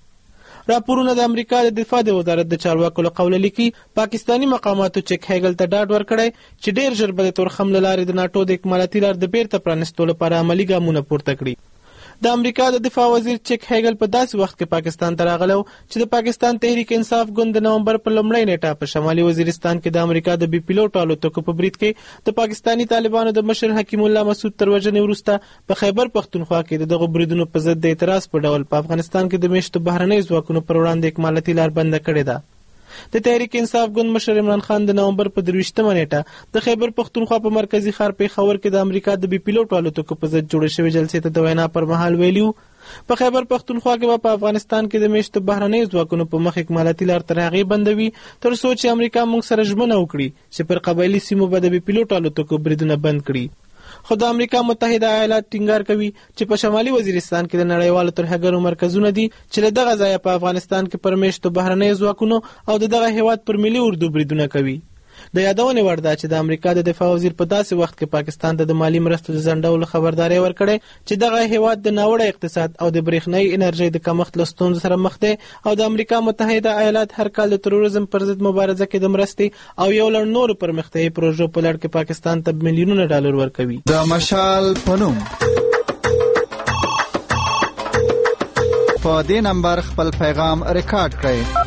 بللې راپورونه د امریکا د دفاع د وزارت د چارواکو له قوله لیکي پاکستانی مقاماتو چک هیګل ته ډاډ ورکړی چې ډیر ژر به د تورخم له لارې د ناټو د اکمالاتي لار د بیرته پرانستو لپاره عملي ګامونه پورته کړي د امریکا د دفاع وزیر چک هیګل په داسې وخت کې پاکستان ته راغلو چې د پاکستان تحریک انصاف ګوند د نومبر په لومړۍ نیټه په شمالي وزیرستان کې د امریکا د بي پیلوټ الوتکو په برید کې د پاکستانی طالبانو د مشر حکیم الله مسعود تر وژنې وروسته په خیبر پختونخوا کې دغه بریدونو په ضد د اعتراض په ډول په افغانستان کې د میشتو بهرنۍ ځواکونو پر وړاندې اکمالاتي لار بنده کړې ده د تحریک انصاف ګوند مشر عمران خان د نومبر په 23مه نیټه د خیبر پختونخوا په مرکزی ښار پیښور کې د امریکا د بي پیلوټ الوتکو په ضد جوړې شوې جلسې ته د وینا پر مهال ویلیو په خیبر پختونخوا کې په افغانستان کې د میشتو بهرنۍ ځواکونو په مخ اکمالاتي لار تر هغې بندوي تر څو چې امریکا موږ سره ژمنه وکړي چې پر قبایلي سیمو به د بي پیلوټ الوتکو بریدونه بند کړي خو د امریکا متحده ایالات ټینګار کوي چې په شمالي وزیرستان کې د نړیوالو ترهګرو مرکزونه دي چې له دغه ځایه په افغانستان کې پر میشتو بهرنۍ ځواکونو او دغه هیواد پر ملي اردو بریدونه کوي د یادونې وړ ده چې د امریکا د دفاع وزیر په داسې وخت کې پاکستان ته د مالی مرستو د ځنډولو خبرداري ورکړې چې دغه هیواد د ناوړه اقتصاد او د برېښنايي انرژۍ د کمښت له ستونزو سره مخ دی او د امریکا متحده ایالات هر کال د تروریزم پر ضد مبارزه کې د مرستې او یو لړ نورو پرمختیایي پروژو په لړ کې پاکستان ته میلیونونه ډالر ورکوي د مشال پنوم په دې نمبر خپل پیغام ریکارډ کړئ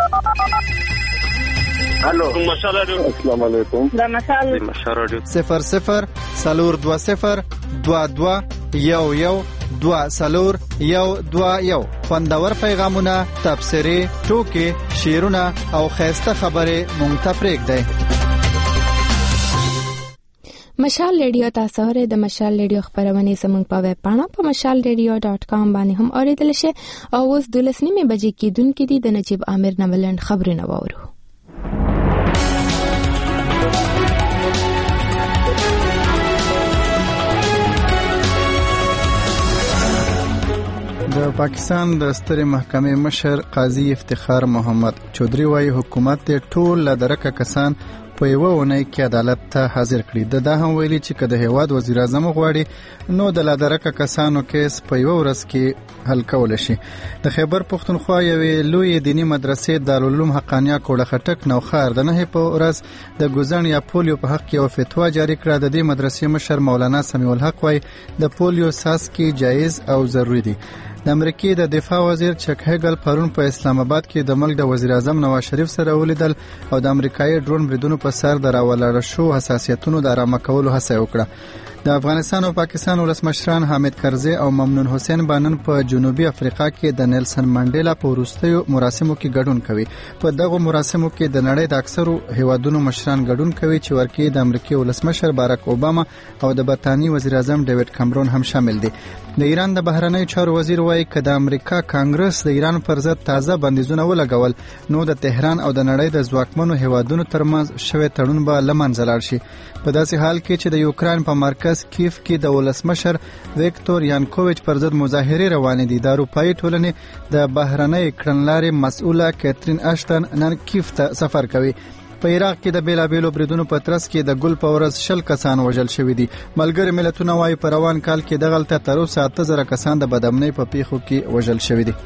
الو مشال رادیو السلام علیکم دا مشال رادیو 00 420 22 11 02021 خوندور پیغامونه، تبصرې، ټوکې، شعرونه او خیسته خبرې مونږ ته پرېږدئ. مشال ریډیو تاسو اورئ. د مشال ریډیو خبرونه زموږ په ویب پاڼه په mashalradio.com باندې هم اوریدل شي. او اوس 12:30 بجې کېدونکې دي. د نجیب عامر نولند خبرونه واورو. د پاکستان د سترې محکمې مشر قاضي افتخار محمد چودري وايي حکومت ټول لدرکه کسان په یوه اونۍ کې عدالت ته حاضر کړي. دا هم ویلي چې کله هیواد وزیر اعظم غواړي نو د لدرکه کسانو کیس په یوه ورځ کې حل کول شي. د خیبر پښتونخوا یوې لوی دینی مدرسې دارالعلوم حقانیه کوړه خټک نوخار د نه په ورځ د ګوزن یا پولیو په حق کې یو فتوا جاری کړه. د دې مدرسې مشر مولانا سمیع الحق وايي د پولیو څاڅکي جایز او ضروری دي. د امریکای د دفاع وزیر چک هیګل پرون په اسلام آباد کې د ملک د وزیر اعظم نواز شریف سره ولیدل او د امریکایي ډرون بریدونو په سر د راولاړ شو حساسیتونو د آرامه کولو هڅه وکړه. د افغانستان او پاکستان ولسمشران حامد کرزي او ممنون حسین بانن په جنوبي افریقا کې د نیلسن منډیلا په وروستیو مراسمو کې ګډون کوي. په دغه مراسمو کې د نړۍ د اکثرو هیوادونو مشران ګډون کوي چې ورکې د امریکای ولسمشر باراک اوباما او د برتانیې وزیر اعظم ډیوډ کامرون هم شامل دي. د ایران د بهرنی چارو وزیر وايي چې د امریکا کانګرس د ایران پر ضد تازه بندیزونه ولګول نو د تهران او د نړۍ د ځواکمنو هیوادونو ترمنځ شوی تړون به لمنځه لاړ شي. په داسې حال کې چې د یوکرين په مرکز کیف کې د ولسمشر ویکتور یانکوویچ پر ضد مظاهره روانې دي. د اروپאי ټولنې د بهرنی کړنلارې مسؤله کیترین اشتن نن کیف ته سفر کوي. په عراق کې د بیلابیلو بریدونو په ترڅ کې د ګل په ورځ 10 کسان وژل شوي دي. ملګری ملتونه وايي په روان کال کې دغلته تر اوسه 8000 کسان د بدامنۍ په پیښو کې وژل شوي دي.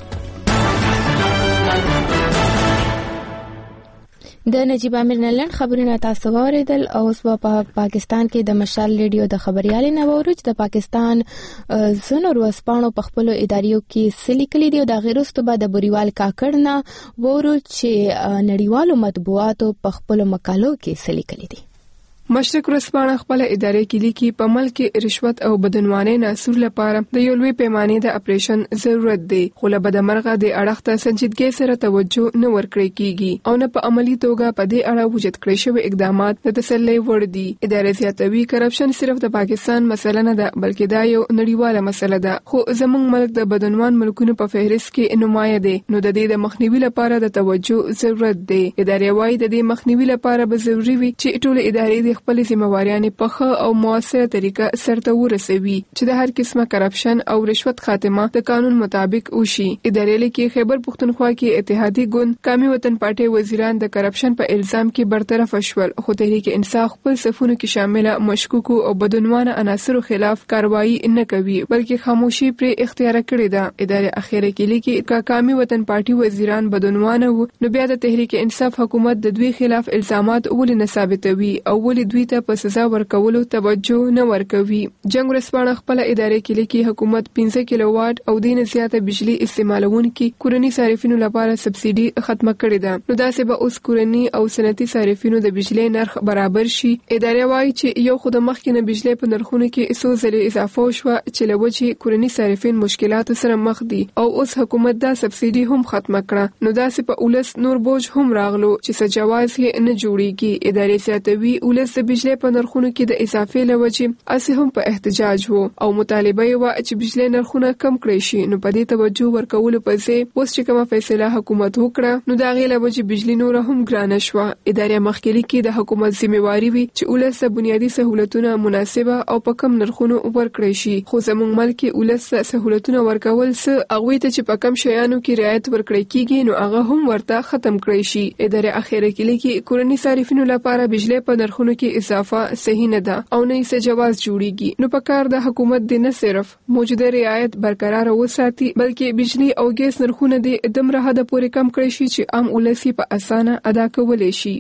د نجیب عامر نولند خبرونه تاسو اوریدل. او اوس په پاکستان کې د مشال ریډیو د خبريالي نوورو چې د پاکستان زونو ورسپانو په خپل اداریو کې سلیکلي دی او د غیرستو بعد د بوريوال کاکړنا وورو چې نړیوالو مطبوعاتو په خپل مقالو کې سلیکلي دي. مشرق ورځپاڼه خپل ادارې کې لیکي په ملک کې رشوت او بدعنواني ناسور لپاره د یو لوی پیمانه د اپریشن ضرورت دی. خو له بدمرغه د اړخ ته سنجیدګۍ سره توجه نه ورکړي کیږي او نه په عملی توګه په دې اړه وجود کړی شوی اقدامات د تسلی وړ دي. ادارې زیاتوي کرپشن صرف د پاکستان مسله نه ده بلکې دا یو نړیواله مسله ده. خو زموږ ملک د بدعنوان ملکونو په فهرست کې نمایه دی نو د دې د مخنیوي لپاره د توجه ضرورت دی. ادارې وايي د دې مخنیوي لپاره به ضروری وي چې ټول ادارې خپل ذمہواریاں په ښه او موثره طریقه سرته ورسوي چې د هر قسمه کرپشن او رشوت خاتمه د قانون مطابق وشي. ادارې لیکي خیبر پښتونخوا کې اتحادی ګوند قومي وطن پارټي وزیران د کرپشن په الزام کې برطرف شول خو تحریک انصاف خپل صفونو کې شامل مشکوکو او بدعنوانه عناصرو خلاف کاروایی نه کوي بلکې خاموشي پر اختیار کړې ده. ادارې اخیره کې لیکي قومي وطن پارټي وزیران بدعنوانه وو نو بیا د تحریک انصاف حکومت د دوی خلاف الزامات ولې نه ثابتوي او ولې دوی ته په سزا ورکولو توجه نه ورکوي. جنگ ورسپانه خپل ادارې کې لیکي حکومت 15 کیلو واټ او دینه زیاته بجلی استعمالونکي کورنی صارفینو لپاره سبسيډي ختمه کړې ده. نو داسې به اوس کورنی او صنعتي صارفینو د بجلی نرخ برابر شي. ادارې وايي چې یو خود مخکې نه بجلی په نرخونو کې څو ځله اضافه شو چې لوجه کورنی صارفین مشکلات سره مخ دي او اوس حکومت دا سبسيډي هم ختمه کړه. نو داسې په اولس نور بوج هم راغلو چې څه جواز یې نه جوړيږي. ادارې زیاتوي اولس د بجلی په نرخونو کې د اضافه لوجه اسی هم په احتجاج وو او مطالبه یې و چې بجلی نرخونه کم کړي شي. نو په دې توجه ورکول په ځای اوس چې کومه فیصله حکومت وکړه نو دا غیله وجه بجلی نور هم ګرانه شو. ادارې مخکلي کې د حکومت ذمہواری وي چې اولس بنیادی سہولتونه مناسبه او په کم نرخونو ورکړي شي. خو زموږ ملک اولس سہولتونه ورکول څه اغوي ته چې په کم شیانو کې رعایت ورکړي کیږي نو هغه هم ورته ختم کړي شي. ادارې اخیره کې لیکي کورنی صارفینو لپاره بجلی په نرخونو کې اضافه صحیح نه ده او نه یې جواز جوړیږي. نو په کار د حکومت دی نه صرف موجوده رعایت برقرار وساتي بلکې بجلی او ګیس نرخونه د دمره حد پورې کم کړي شي چې عام ولسی په اسانه ادا کولای شي.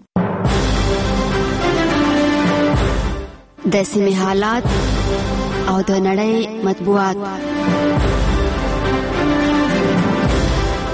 د سیمې حالات او د نړۍ مطبوعات.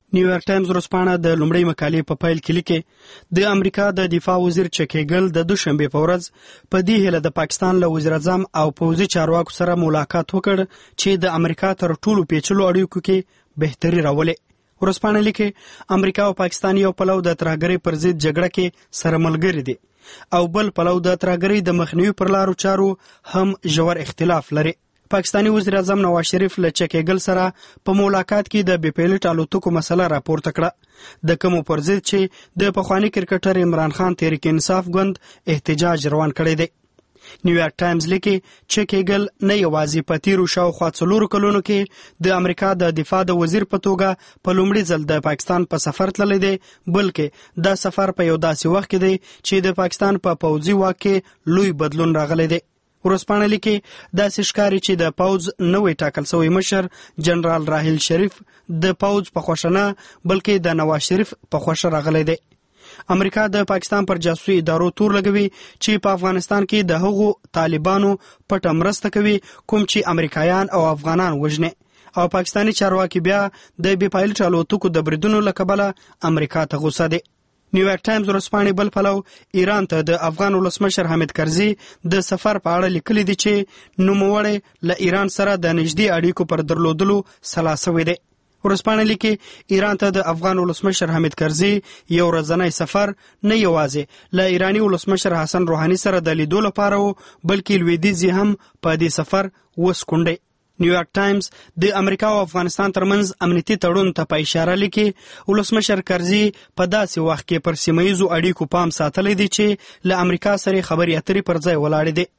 نیویارک ټایمز ورځپاڼه د لومړۍ مقالې په پیل کې لیکي د امریکا د دفاع وزیر چک هیګل د دوشنبه په ورځ په دې هیله د پاکستان له وزیر اعظم او پوځي چارواکو سره ملاقات وکړ چې د امریکا تر ټولو پیچلو اړیکو کې بهتري راولي. ورځپاڼه لیکي امریکا او پاکستان یو پلو د ترهګرۍ پر ضد جګړه کې سره ملګري دي او بل پلو د ترهګرۍ د مخنیوي پر لارو چارو هم ژور اختلاف لري. پاکستانی وزیر اعظم نواز شریف له چک هیګل سره په ملاقات کې د بي پایلټ الوتکو مسله راپورته کړه، د کومو پر ضد چې د پخوانی کرکټر عمران خان تحریک انصاف ګوند احتجاج روان کړی دی. نیویارک ټایمز لیکي چک هیګل نه یوازې په تیرو شاوخوا 4 کلونو کې د امریکا د دفاع د وزیر په توګه په لومړي ځل د پاکستان په سفر تللی دی، بلکې دا سفر په یو داسې وخت کې دی چې د پاکستان په پوځي واک کې لوی بدلون راغلی دی. ورځپاڼه لیکي داسې ښکاري چې د پوځ نوی ټاکل شوی مشر جنرال راحیل شریف د پوځ په خوښه نه بلکې د نواز شریف په خوښه راغلی دی. امریکا د پاکستان پر جاسوسي ادارو تور لګوي چې په افغانستان کې د هغو طالبانو پټه مرسته کوي کوم چې امریکایان او افغانان وژني، او پاکستانی چارواکي بیا د بي پایلټ الوتکو د بریدونو له کبله امریکا ته غوسه دي. نیویارک ټایمز ورځپاڼې بل پلو ایران ته د افغان ولسمشر حامد کرزي د سفر په اړه لیکلي دي چې نوموړی له ایران سره د نږدې اړیکو پر درلودلو سلا شوی دی. ورځپاڼه لیکي ایران ته د افغان ولسمشر حامد کرزي یو ورځنی سفر نه یوازې له ایرانی ولسمشر حسن روحاني سره د لیدو لپاره و بلکې لویدیځ هم په دې سفر وسکونډي. نیویارک ټایمز د امریکا او افغانستان ترمنځ امنیتي تړون ته په اشاره لیکي ولسمشر کرزي په داسې وخت کې پر سیمه‌ییزو اړیکو پام ساتلی دی چې له امریکا سره خبرې اترې پر ځای ولاړې دي.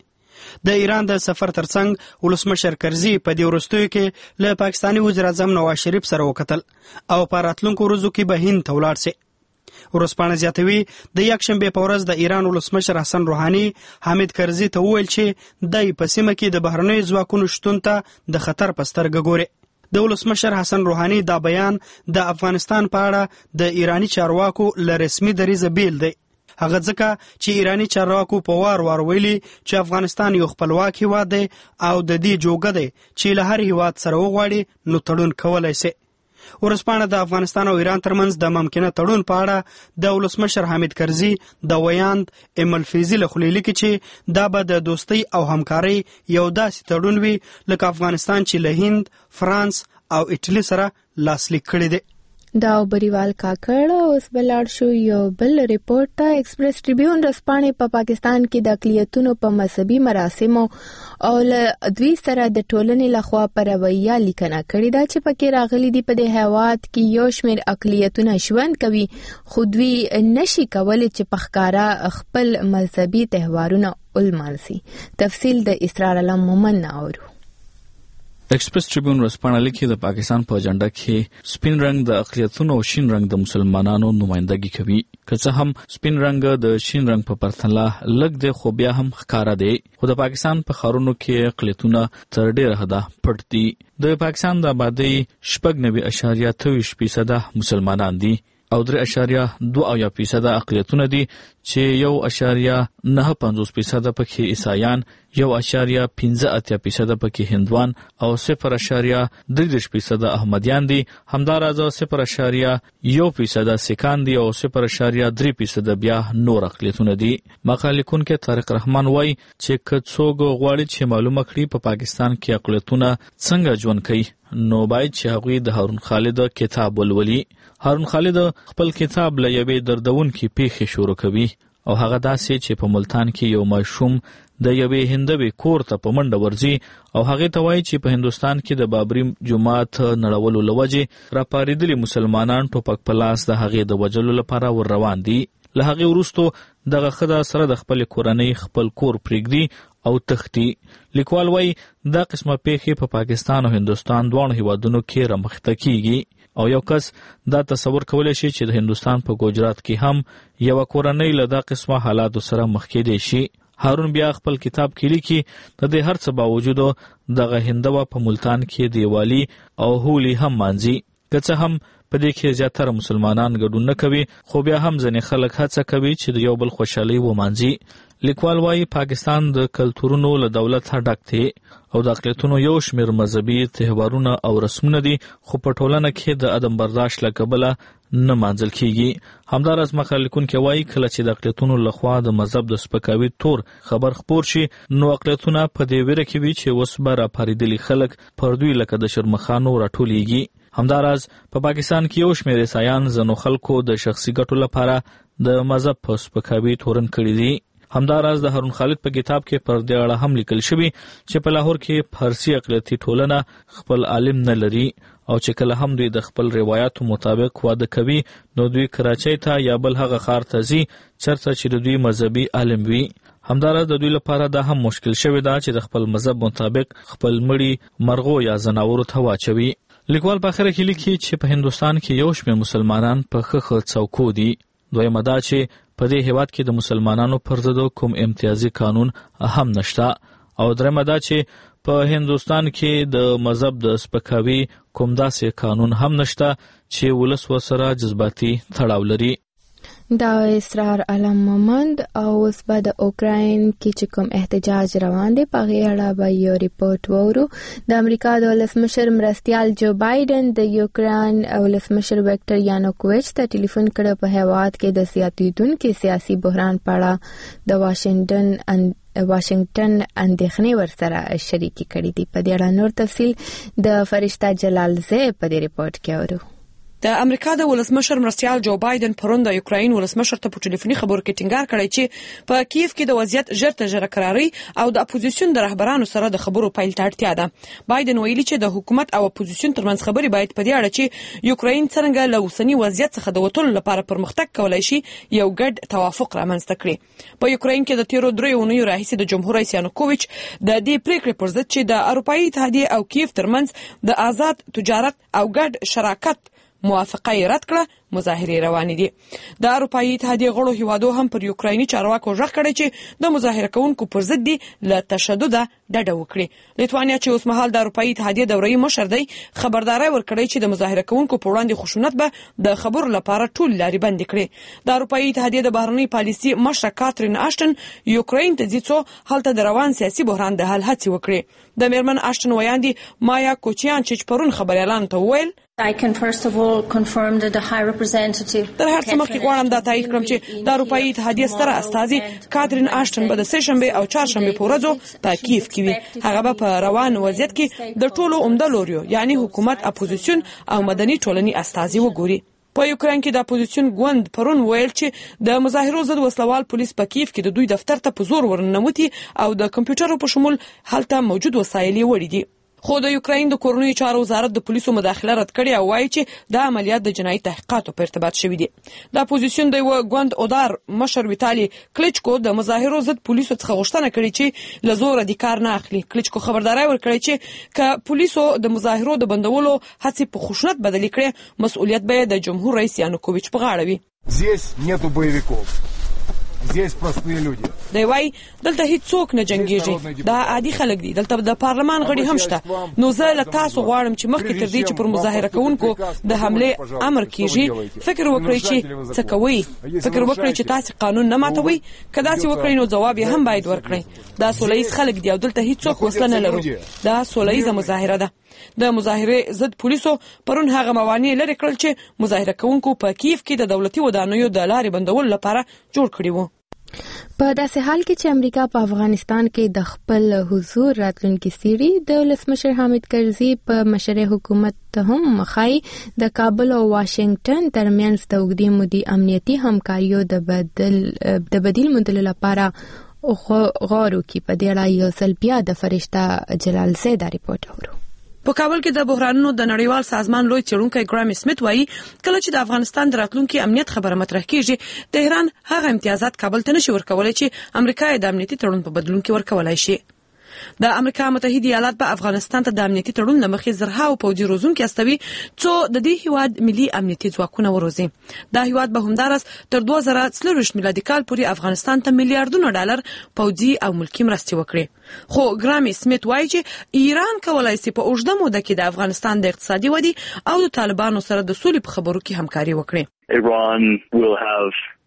د ایران د سفر ترڅنګ ولسمشر کرزي په دې وروستیو کې له پاکستانی وزیر اعظم نواز شریف سره وکتل او په راتلونکو ورځو کې به هند ته ولاړ شي. ورځپاڼه زیاتوي د یکشنبه په ورځ د ایران ولسمشر حسن روحاني حامد کرزي ته وویل چې دای په سیمه کې د بهرنیو ځواکونو شتون ته د خطر په سترګه ګوري. د ولسمشر حسن روحاني دا بیان د افغانستان په اړه د ایرانی چارواکو له رسمي دریځه بیل دی، هغه ځکه چې ایرانی چارواکو په وار ویلي چې افغانستان یو خپلواک هیواد دی او د دې جوګه دی چې له هر هیواد سره وغواړي نو تړون کولای شي. ورځپاڼه د افغانستان او ایران ترمنځ د ممکنه تړون په اړه د ولسمشر حامد کرزي د ویاند امل فیضي له خولې لیکي چې دا به د دوستۍ او همکارۍ یو داسې تړون وي لکه افغانستان چې له هند، فرانس او ایټالي سره لاسلیک کړی دی. دا بریوال کاکړ اوس بلار شو یو بل ریپورت ته ایکسپریس ټریبیون رسپانې په پاکستان کې د اقلیتونو په مذهبي مراسمو او له دوی سره د ټولنې لخوا پر رویه لیکنه کړې ده چې پکې راغلي دي په دې هیواد کې یو شمېر اقلیتونه ژوند کوي خو دوی نشي کولی چې په ښکاره خپل مذهبي تهوارونه ولمانځي. تفصیل د اسرار علم مومن اورو. ایکسپریس ټریبیون ورځپاڼه لیکي د پاکستان په اجنډا کې سپین رنګ د اقلیتونو او شین رنګ د مسلمانانو نمائندګي کوي، که څه هم سپین رنګ د شین رنګ په پرتله لږ دی خو بیا هم ښکاره دی. خو د پاکستان په ښارونو کې اقلیتونه تر ډېره حده پټ دي. د پاکستان د آبادۍ 90.23% مسلمانان دي او 3.2% اقلیتونه دي چې 1.95% پکې عیسایان، 1.15% پکې هندوان او 0.33% احمدیان دي. همداراز 0.1% سکان دي او 0.3% بیا نور اقلیتونه دي. مقاله لیکونکي طارق رحمان وایي چې که څوک غواړي چې معلومه کړي په پاکستان کې اقلیتونه څنګه ژوند کوي نو باید چې هغوی د هارون خالد کتاب ولولي. هارون خالد خپل کتاب له یوې دردونکې پیښې شروع کوي او هغه داسې چې په ملتان کې یو ماشوم د یوې هندوې کور ته په منډه ورځي او هغې ته وایي چې په هندوستان کې د بابري جومات نړولو له وجې راپارېدلي مسلمانان ټوپک په لاس د هغې د وژلو لپاره ور روان دي. له هغې وروستو دغه ښځه سره د خپلې کورنۍ خپل کور پرېږدي او تختی. لیکوال وایي دا قسمه پیښې په پاکستان او هندوستان دواړو هیوادونو کې رامخته کیږي او یو کس دا تصور کولی شي چې د هندوستان په ګوجرات کې هم یو کورنۍ له دا قسمه حالاتو سره مخ کېدی شي. هارون بیا خپل کتاب کې لیکي د دې هر څه باوجود دغه هندوه په ملتان کې دیوالی او هولي هم مانځي، که څه هم په دې کې زیاتره مسلمانان ګډون نه کوي خو بیا هم ځینې خلک هڅه کوي چې د یو بل خوشحالي ومانځي. لیکوال وايي پاکستان د کلتورونو له دولت څخه ډک دی او د اقلیتونو یو شمېر مذهبي تهوارونه او رسمونه دي خو په ټولنه کې د عدم برداشت له کبله نه مانځل کیږي. همداراز مقاله لیکونکي وايي کله چې د اقلیتونو لخوا د مذهب د سپکاوي تور خبر خپور شي نو اقلیتونه په دې ویره کې وي چې اوس به راپارېدلي خلک پر دوی لکه د شرمخانو راټولیږي. همداراز په پاکستان کې یو شمېر عیسایان ځینو خلکو د شخصي ګټو لپاره د مذهب په سپکاوي تورن کړي دي. همداراز د هارون خالد په کتاب کې پر دې اړه هم لیکل شوی چې په لاهور کې فارسی اقلیتي ټولنه خپل عالم نه لري او چې کله هم دوی د خپل روایتو مطابق واده کوي نو دوی کراچۍ ته یا بل هغه ښار ته ځي چېرته چې د دوی مذهبي عالم وي. همداراز د دوی لپاره دا هم مشکل شوی ده چې د خپل مذهب مطابق خپل مړي مرغو یا ځناورو ته واچوي. لیکوال په اخره کې لیکي چې په هندوستان کې یو شمېر مسلمانان په ښه څوکو دي. دویمه دا چې په دې هیواد کې د مسلمانانو پر ضد کوم امتیازي قانون هم نشته او درېمه دا چې په هندوستان کې د مذهب د سپکاوي کوم داسې قانون هم نشته چې ولس ورسره جذباتي تړاو لري. دا اسرار علم مومند او اوس به د اوکراین کې چې کوم احتجاج روان دی په هغې اړه به یو ریپورټ وورو. د امریکا د ولسمشر مرستیال جو بایدن د یوکراین ولسمشر ویکټر یانوکوویچ ته ټلیفون کړی په هیواد کې د زیاتېدونکي سیاسي بحران په اړه د واشنګټن اندېښنې ورسره شریکې کړي دي. په دې اړه نور تفصیل د فرشته جلالزی په دې ریپورټ کې اورو. د امریکا د ولسمشر مرستیال جو بایدن پرون د یوکراین ولسمشر ته په ټلیفوني خبرو کې ټینګار کړی چې په کیف کې د وضعیت ژر تر ژره قراري او د اپوزیسیون د رهبرانو سره د خبرو پیل ته اړتیا ده. بایدن ویلي چې د حکومت او اپوزیسیون ترمنځ خبرې باید په دې اړه چې یوکراین څنګه له اوسني وضعیت څخه د وتلو لپاره پرمختګ کولای شي یو ګډ توافق رامنځته کړي. په یوکراین کې د تیرو 3 اونیو راهیسې د جمهور رئیس یانوکوویچ د دې پریکړې پر ضد چې د اروپایي اتحادیې او کیف ترمنځ د آزاد تجارت او ګډ شراکت موافقه رد کړه مظاهرې روانې دي. د اروپایي اتحادیې غړو هیوادو هم پر یوکرایني چارواکو غږ کړی چې د مظاهره کوونکو پر ضد دي له تشدد ډډه وکړي. لیتوانیا چې اوس مهال د اروپایي اتحادیې دوري مشر دی خبرداري ورکړی چې د مظاهره کوونکو په وړاندې خشونت به د خبرو لپاره ټول لارې بند کړي. د اروپایي اتحادیې د بهرنۍ پالیسي مشره کاترین آشټن یوکراین ته ځي څو هلته د روان سیاسي بحران د حل هڅې وکړي. د میرمن آشټن ویاندې مایا کوچیان چې پرون خبريالانو ته وویل I can first of all confirm that the high representative تر هر څه مخکې غواړم دا تایید کړم چې د اروپایي اتحادیې ستره استازي کاترین آشټن به د سهشنبه او چهارشنبه په ورځو په کیف کې وي. هغه به په روان وضعیت کې د ټولو عمده لوریو یعنی حکومت، اپوزیسیون او مدني ټولنې استازي وګوري. په یوکراین کې د اپوزیسیون ګوند پرون ویل چې د مظاهرو ضد وسلوال پولیس په کیف کې د دوی دفتر ته په زور ورننوتي او د کمپیوټرو په شمول هلته موجود وسایل یې وړي دي. خو د یوکراین د کورنیو چارو وزارت د پولیسو مداخله رد کړې او وایي چې دا عملیات د جنایي تحقیقاتو په ارتباط شوي دي. د اپوزیسیون د یو ګوند اودار مشر ویتالي کلیچکو د مظاهرو ضد پولیسو څخه غوښتنه کړې چې له زوره د کار نه اخلي. کلیچکو خبرداري ورکړې چې که پولیسو د مظاهرو د بندولو هڅې په خشونت بدلې کړي مسؤلیت به د جمهور رئیس یانوکوویچ په غاړه وي. Здесь нету боевиков. Здесь простые люди. دی وای دلته هیڅ څوک نه جنگيږي، دا عادي خلک دي. دلته د پارلمان غړي هم شته. نو زه له تاسو غواړم چې مخکې تر دې چې پر مظاهره کوونکو د حمله امر کیږي فکر وکړئ چې څه کوي. فکر وکړئ چې تاسو قانون نه ماتوي. کدا چې وکړئ نو جواب یې هم باید ورکړئ. دا سولهییز خلک دي او دلته هیڅ څوک وسله نه لري. دا سولهییزه مظاهره ده. د مظاهره ضد پولیسو پرون هغه موانع لري کړل چې مظاهره کوونکو په کیف کې د دولتي ودانیو د لارې بندولو لپاره جوړ کړي وو. په داسې حال کې چې امریکا په افغانستان کې د خپل حضور راتلونکي سیړي د ولسمشر حامد کرزي په مشرۍ حکومت هم مخای د کابل او واشنگټن ترمنځ د اوږدې مودې امنیتي همکاریو د بدیل موندلو لپاره غور وکړي. په دې اړه یو ځل بیا د فرشته جلالزی دا ریپورټ اورو. په کابل کې د بحرانونو د نړیوال سازمان لوی څېړونکی ګرامي سمیت وایي کله چې د افغانستان د راتلونکي امنیت خبره مطرح کیږي تهران هغه امتیازات کابل ته نشي ورکولای چې امریکا یې د امنیتي تړون په بدلون کې ورکولای شي. د امریکا متحده ایالات په افغانستان ته د امنیتي تړون لمخې زرهاو پوځي روزونکي استوي څو د دې هیواد ملي امنیتي ځواکونه وروزي. دا هیواد به همدارس تر 2024 میلادي کال پورې افغانستان ته میلیارډونه ډالر پوځي او ملکی مرستې وکړي. خو ګرامي سمیت وایي چې ایران کولای شي په اوږده موده کې د افغانستان د اقتصادي ودې او د طالبانو سره د سولې په خبرو کې همکاري وکړي. Iran will have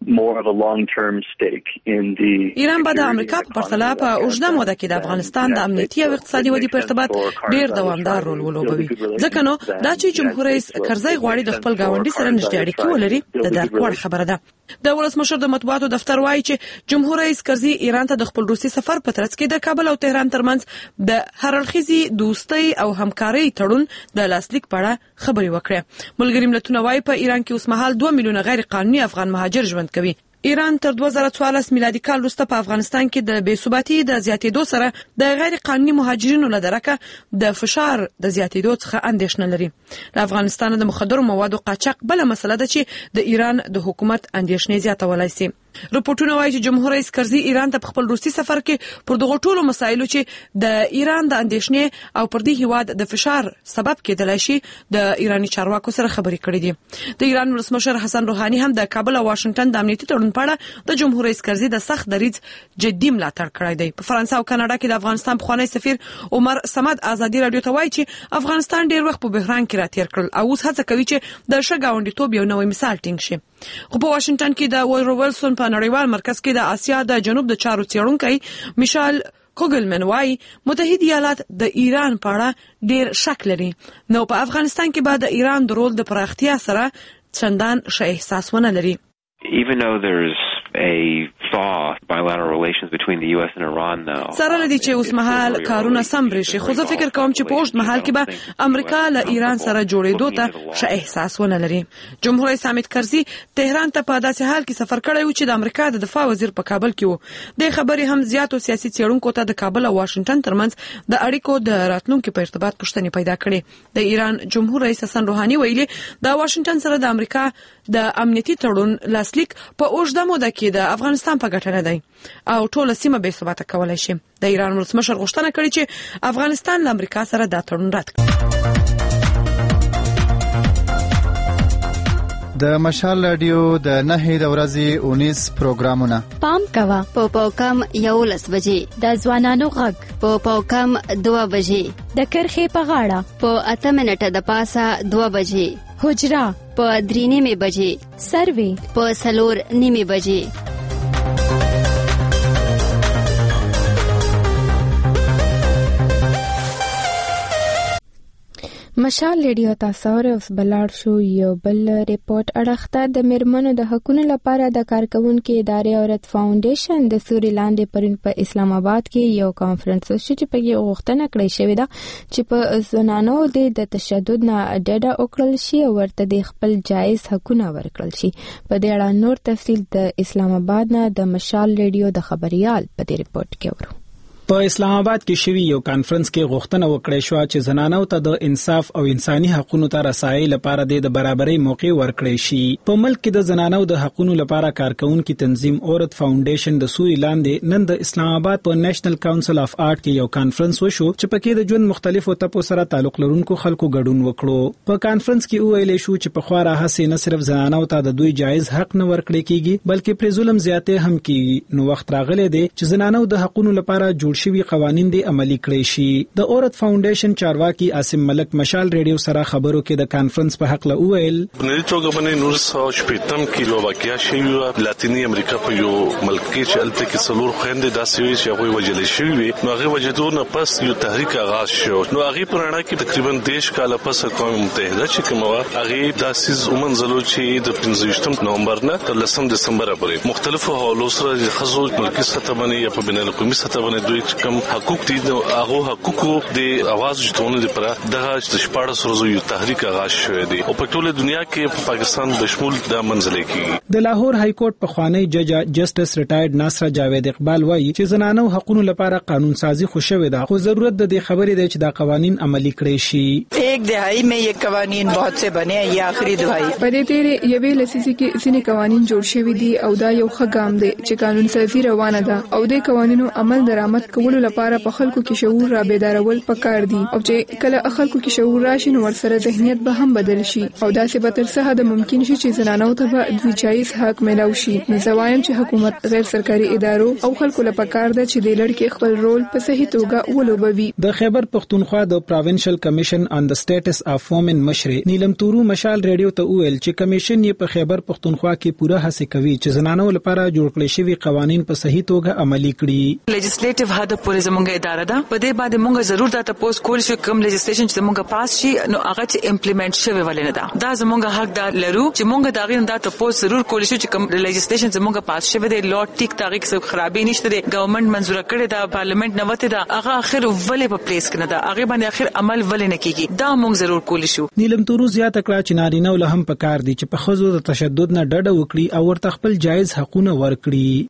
more of a long-term stake in the ایران به د امریکا په پرتله په اوږده موده کې د افغانستان د امنیتي او اقتصادي ودې په ارتباط ډیر دوامدار رول ولوبوي. ځکه نو دا چې جمهور رئیس کرزی غواړي د خپل ګاونډي سره نږدې اړیکې ولري د درک وړ خبره ده. د ولسمشر د مطبوعاتو دفتر وایي چې جمهور رئیس کرزی ایران ته د خپل روسي سفر په ترڅ کې د کابل او تهران ترمنځ د هررخیزي دوستۍ او همکارۍ تړون د لاسلیک په اړه خبرې وکړې. ملګري ملتونه وایي په ایران کې اوس مهال 2 میلیونه غیر قانوني افغان مهاجر ژوند کوي. ایران تر 2014 میلادي کال وروسته په افغانستان کې د بې ثباتۍ د زیاتېدو سره د غیر قانوني مهاجرینو له درکه د فشار د زیاتېدو څخه اندېښنه لري. د افغانستان د مخدرو موادو قاچاق بل مسله ده چې د ایران د حکومت اندېښنې زیاتولای شي. رپورټونه وایي چې جمهور رئیس کرزی ایران ته په خپل روسي سفر کې پر دغه ټولو مسایلو چې د ایران د اندېښنې او پر دې هیواد د فشار سبب کېدلای شي د ایراني چارواکو سره خبرې کړې دي. د ایران ولسمشر حسن روحاني هم د کابل او واشنگټن د امنیتي تړون په اړه د جمهور رئیس کرزی د سخت دریځ جدي ملاتړ کړی دی. په فرانسه او کاناډا کې د افغانستان پخوانی سفیر عمر صمد ازادي رادیو ته وایي چې افغانستان ډیر وخت په بحران کې راتیر کړل او اوس هڅه کوي چې د ښه ګاونډیتوب یو نوی مثال ټینګ شي. خو په واشنگټن کې د وایرو ویلسون په نړیوال مرکز کې د آسیا د جنوب د چارو څېړونکی میشال کوګلمن وایي متحده ایالات د ایران په اړه ډیر شک لري. نو په افغانستان کې به د ایران د رول د پراختیا سره چندان ښه احساس ونه لري. Even though there's a thaw bilateral relations between the US and Iran now. سره لدی چې اوس مهال کارونه سم برشي خو زه فکر کوم چې په اوږد مهال کې به امریکا له ایران سره جوړېدو ته ښه احساس ونه لري. جمهور رئیس حامد کرزي تهران ته په داسې حال کې سفر کړی و چې د امریکا د دفاع وزیر په کابل کې و. د خبرې هم زیاتو سیاسي څېړونکو ته د کابل او واشنگټن ترمنځ د اړیکو د راتلونکو په ارتباط پوښتنې پیدا کړې. د ایران جمهور رئیس حسن روحاني ویلي د واشنگټن سره د امریکا د امنیتي تړون لاسلیک په اوږده موده کې د افغانستان په ګټه نه دی او ټوله سیمه بې ثباته کولای شي. د ایران ولسمشر غوښتنه کړې چې افغانستان له امریکا سره دا تړون رد کړي. د مشال رادیو د 9 د ورځې 19 پروګرامونه پام کوا په پاوکم 11 بجې د ځوانانو غږ په پاوکم 2 بجې د کرخې په غاړه په 8 منټه د پاسه 2 بجې حجرا په 3 بجې سروي په 4 بجې. مشال ریډیو تاسو اوس بلار شو یو بل ریپورت اړخته د میرمنو د حقوقو لپاره د کارکونکو ادارې اورت فاونډیشن د سوري لاندې پرون په اسلام آباد کې یو کانفرنس شو چې په کې غوښتنه کړې شوې ده چې په زنانو د تشدد نه ډډه وکړل شي او ورته د خپل جایز حقوقونه ورکړل شي. په دې اړه نور تفصیل د اسلام آباد نه د مشال ریډیو د خبريال په دې ریپورت کې ورو. په اسلام آباد کې شوی یو کانفرنس کې غوښتنه وکړې شو چې زنانو ته د انصاف او انساني حقوقو ته رسایي لپاره د برابرۍ موقع ورکړې شي. په ملک کې د زنانو د حقوقو لپاره کارکونکو تنظیم اورت فاونډیشن د سوري لاندې نن د اسلام آباد په نېشنل کونسل اف آرټ کې یو کانفرنس وشو چې پکې د ژوند مختلفو ټاپو سره تعلق لرونکو خلکو ګډون وکړو. په کانفرنس کې ویل شو چې په خورا هڅه نه صرف زنانو ته د دوی جایز حق نه ورکړي کیږي بلکې پر ظلم زیاتې هم کیږي. نو وخت راغلی دی چې زنانو د حقوقو لپاره جوړ شوی قوانین دې عملي کړي شي. د اورت فاونډیشن چارواکي عاصم ملک مشال ریډیو سره خبرو کې د کانفرنس په حق له ویل په نړۍ توګه باندې 1980 کې لو واقعیا شوی لاتینی امریکا په یو ملک کې چې الته کې څلور خويندې داسې وي چې هغه وجل شوی نو هغه وجدو نه پس یو تحریک آغاز شو. نو هغه پرانا کې تقریبا 10 کال پس قوم متحده چې کومه هغه داسې ومنځلو چې د 15 نومبر نه تر 10 دسمبر پورې مختلفو حوالو سره خزو ملکی سطح باندې یا په بین القومي سطح باندې دوی کوم حقوق دي هغه حقوقو د اواز جوړونه لپاره دغه شپږ ورځې یو تحریک آغاز شوی دی او په ټوله دنیا کې په پاکستان بشمول د منځلې کیږي. د لاهور های کورټ په خوانی جج جسټس ریټایرډ ناصر جاوید اقبال وایي چې زنانو حقوقو لپاره قانون سازی خو شوی ده خو ضرورت د دې خبرې دی چې دا قوانين عملي کړي شي. ایک دہائی میں یہ قوانین بہت سے بنے ہیں یہ آخری دہائی په دې تیرې یوې لسیسي کې ځینې قوانین جوړ شوي دي او دا یو ښه ګام دی چې قانون سازي روانه ده او د قوانینو عمل درآمد کولو لپاره په خلکو کې شعور را بیدارول پکار دي او چې کله خلکو کې شعور راشي نو ورسره ذهنیت به هم بدل شي او داسې به تر څه حد ممکن شي چې زنانو ته به دوی جایز حق ملاو شي. نو زه وایم چې حکومت غیر سرکاري ادارو او خلکو لپاره پکار ده چې د لړ خپل رول په صحیح توګه ولوبوي. د خیبر پختونخوا د پروینشل کمیشن آن د سټیټس اف وومن مشر نیلم تورو مشال ریډیو ته ویل چې کمیشن یې په خیبر پختونخوا کې پوره هڅه کوي چې زنانو لپاره جوړ کړي شوی قوانين په صحیح توګه عملي کړي. لیجسلیټیو هدا پورې زمونږه اداره ده په دې باندې مونږ ضرور دا تاسو کول شو کوم لیجسلیشن چې مونږه پاس شي نو هغه چې امپلیمنٹ شوی ولې نه ده دا زمونږه حق دا لرو چې مونږ دا غوښنه دا تاسو ضرور کول شو چې کوم لیجسلیشن چې مونږه پاس شوی دی لوټ ټیک تاریخ څخه خرابې نشته دی ګورنمنت منزور کړی دا پارلیمنت نوته دا هغه اخر ولې په پلیس کنه دا هغه باندې اخر عمل ولې نه کیږي دا مونږ ضرور کول شو. نیلم تورو زیاته کړه چې نارینه له هم پکار دي چې په خزو د تشدد نه ډډه وکړي او ورته خپل جایز حقونه ورکړي.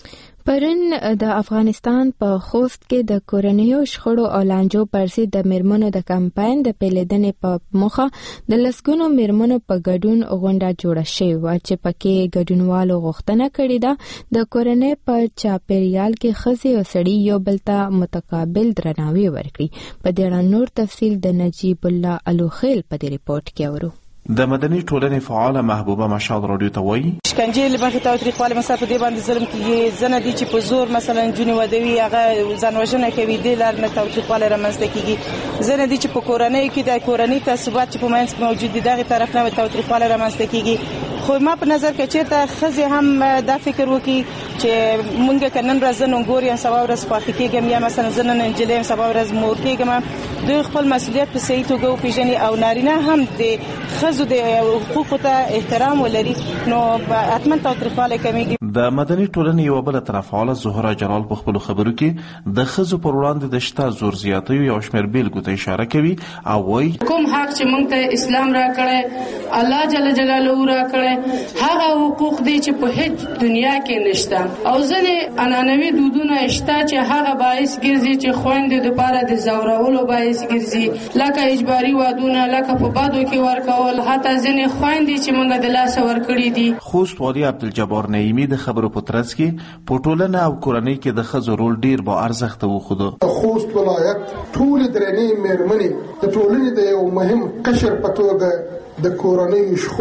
پرون د افغانستان په خوست کې د کورنیو شخړو او لانجو پر ضد د میرمنو د کمپاین د پیلېدنې په موخه د لسګونو میرمنو په ګډون غونډه جوړه شوې وه چې پکې ګډونوالو غوښتنه کړې ده د کورنۍ په چاپیریال کې ښځې او سړي یو بل ته متقابل درناوی ورکړي. په دې اړه نور تفصیل د نجیب الله الوخیل په دې ریپورت کې اورو. د مدني ټولنې فعاله محبوبه مشال رادیو ته وایي شکنجه لمخې تاوتریخواله مثلا په دې باندې ظلم کیږي زنه دي چې په زور مثلا جونې ودوي هغه ځان وژنه کوي د لار نه تاوتریخواله رامنځته کیږي زنه دي چې په کورنۍ کې د کورنۍ تعصبات چې په منځ کې موجود دي دغه طرف نه تاوتریخواله رامنځته کیږي. خو ما په نظر کې چې ته خزه هم دا فکر وکي چې مونږ کنن راځنو ګوري سبا ورځ پاتې کېږم یا مثلا زنه ننجلې سبا ورځ مور کېږم دوی خپل مسؤلیت په صحیح توګه وپیژني او نارینه هم د خزو د حقوقو ته احترام ولري نو حتما تاوتریخواله کمیږي. د مدني ټولنې یو بل طرف فعال زهرا جلال په خپل خبرو کې د خزو پر وړاندې د شته زور زیاتوي یو شمېر بیلګو ته اشاره کوي او وایي کوم حق چې موږ ته اسلام را کړی الله جل جلاله را کړی هغه حقوق دي چې په هیڅ دنیا کې نشته او ځنې انانوي دودونه شته چې هغه باعث ګرځي چې خويندې د پاره د زورولو باعث ګرځي لکه اجباري وادونه لکه په بادو کې ورکول حتی ځنې خويندې چې موږ د لاس ورکړي دي. خوست والي عبدالجبار نعیمی د خبرو په ترڅ کې په ټولنه او کورنۍ کې د ښځو رول ډیر با ارزښت وښود. خوست ولایت ټول درنې مېرمنې د ټولنې د یو مهم قشر په توګه د کورنۍ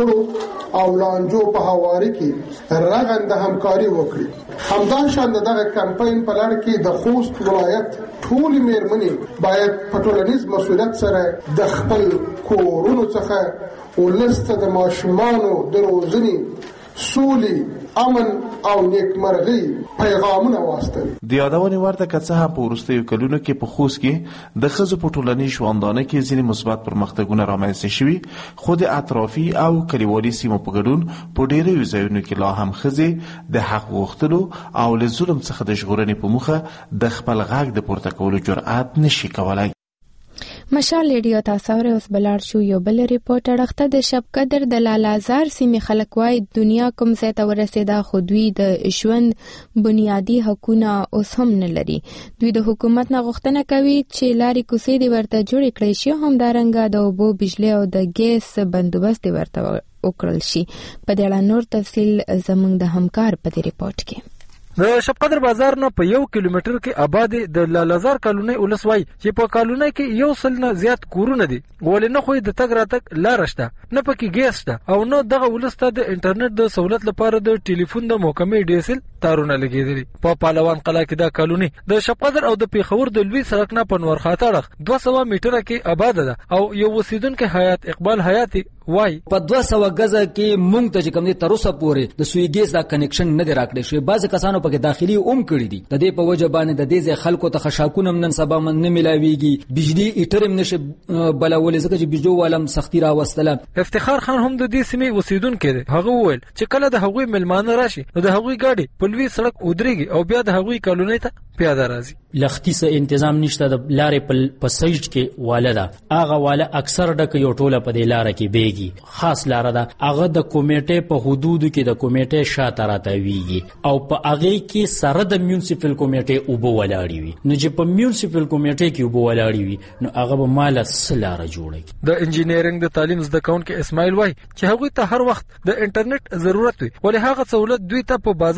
شخړو او لانجو په هواري کې رغنده همکاري وکړي. همداشان دغه کمپاین په لړ کې د خوست ولایت ټول مېرمنې باید په ټولنیز مسؤلیت سره د خپل کورونو څخه ولسته د ماشومانو د روزنې سولي امن او نیکمرغي پیغامونه واستوي. د یادونې ورته که څه هم په وروستیو کلونو کې په خوست کې د ښځو په ټولنیز ژوندانه کې ځینې مثبت پرمختګونه رامنځته شوي خو د اطرافي او کلیوالي سیمو په ګډون په ډېرو ځایونو کې لا هم ښځې د حق غوښتلو او له ظلم څخه د ژغورنې په موخه د خپل غږ د پورته کولو جرأت نشي کولی. مشال ریډیو تاسو اوس بلار شو یو بل ریپورټر اخته د شب قدر د لالازار سیمې خلک وای دنیا کوم ځای ته ورسېدا خو دوی د ژوند بنیادی حقوقونه اوس هم نه لري. دوی د حکومت نه غوښتنه کوي چې لارې کوڅې دې ورته جوړې کړي شي همدارنګه د اوبو بجلی او د ګیس بندوبست ورته وکړل شي. په دې اړه نور تفصیل زموږ د همکار په دې ریپورت کې. د شب قدر بازار نه په 1 کیلومتر کې آباد د لالازار کالونی ولسوای چې په کالونی کې 100 نه زیات کورونه دي ولې نه خو د تګ راتګ لار شته نه پکې ګیس شته او نو دغه ولسته د انټرنیټ د سہولت لپاره د ټلیفون د محکمې ډیسل تارونه لګیدلي. په پهلوان قلعه کې دا کالونی د شب قدر او د پیښور د لوی سړک نه په نور خاطرخ 200 میټره کې آباد ده او یو وسیدونکو حیات اقبال حیاتي وای په 200 غزه کې مونږ ته چې کوم دي تر اوسه پورې د سوی ګیس دا کنیکشن نه دی راکړی شوی. بعض کسانو پکې داخلي کړی دي د دې په وجه باندې د دې خلکو ته خشاکونه نن سبا من نه ملاويږي بجلی ایټرم نشه بلول ځکه چې بجو والم سختي راوستله. افتخار خان هم د دې سیمې اوسیدونکو دی هغه وویل چې کله د هغوی ملمانه راشي نو د هغوی گاډي په لوی سړک ودرېږي او بیا د هغوی کالونی ته پیاده راځي. لختي سه تنظیم نشته د لارې په سایډ کې والده هغه واله اکثر ډک یو ټوله په دې لار کې بیږي خاص لار ده هغه د کمیټې په حدودو کې د کمیټې شاته راتويږي او په هغه کې سره د میونسپل کمیټې اوبو ولاړی وي نو چې په میونسپل کمیټې کې اوبو ولاړی وي نو هغه به مال سلاره جوړي. د انجینرینګ د تعلیم زده کوونکو اسماعیل وای چې هغه ته هر وخت د انټرنیټ ضرورت وي ولې هغه سہولت دوی ته په بازار کې هم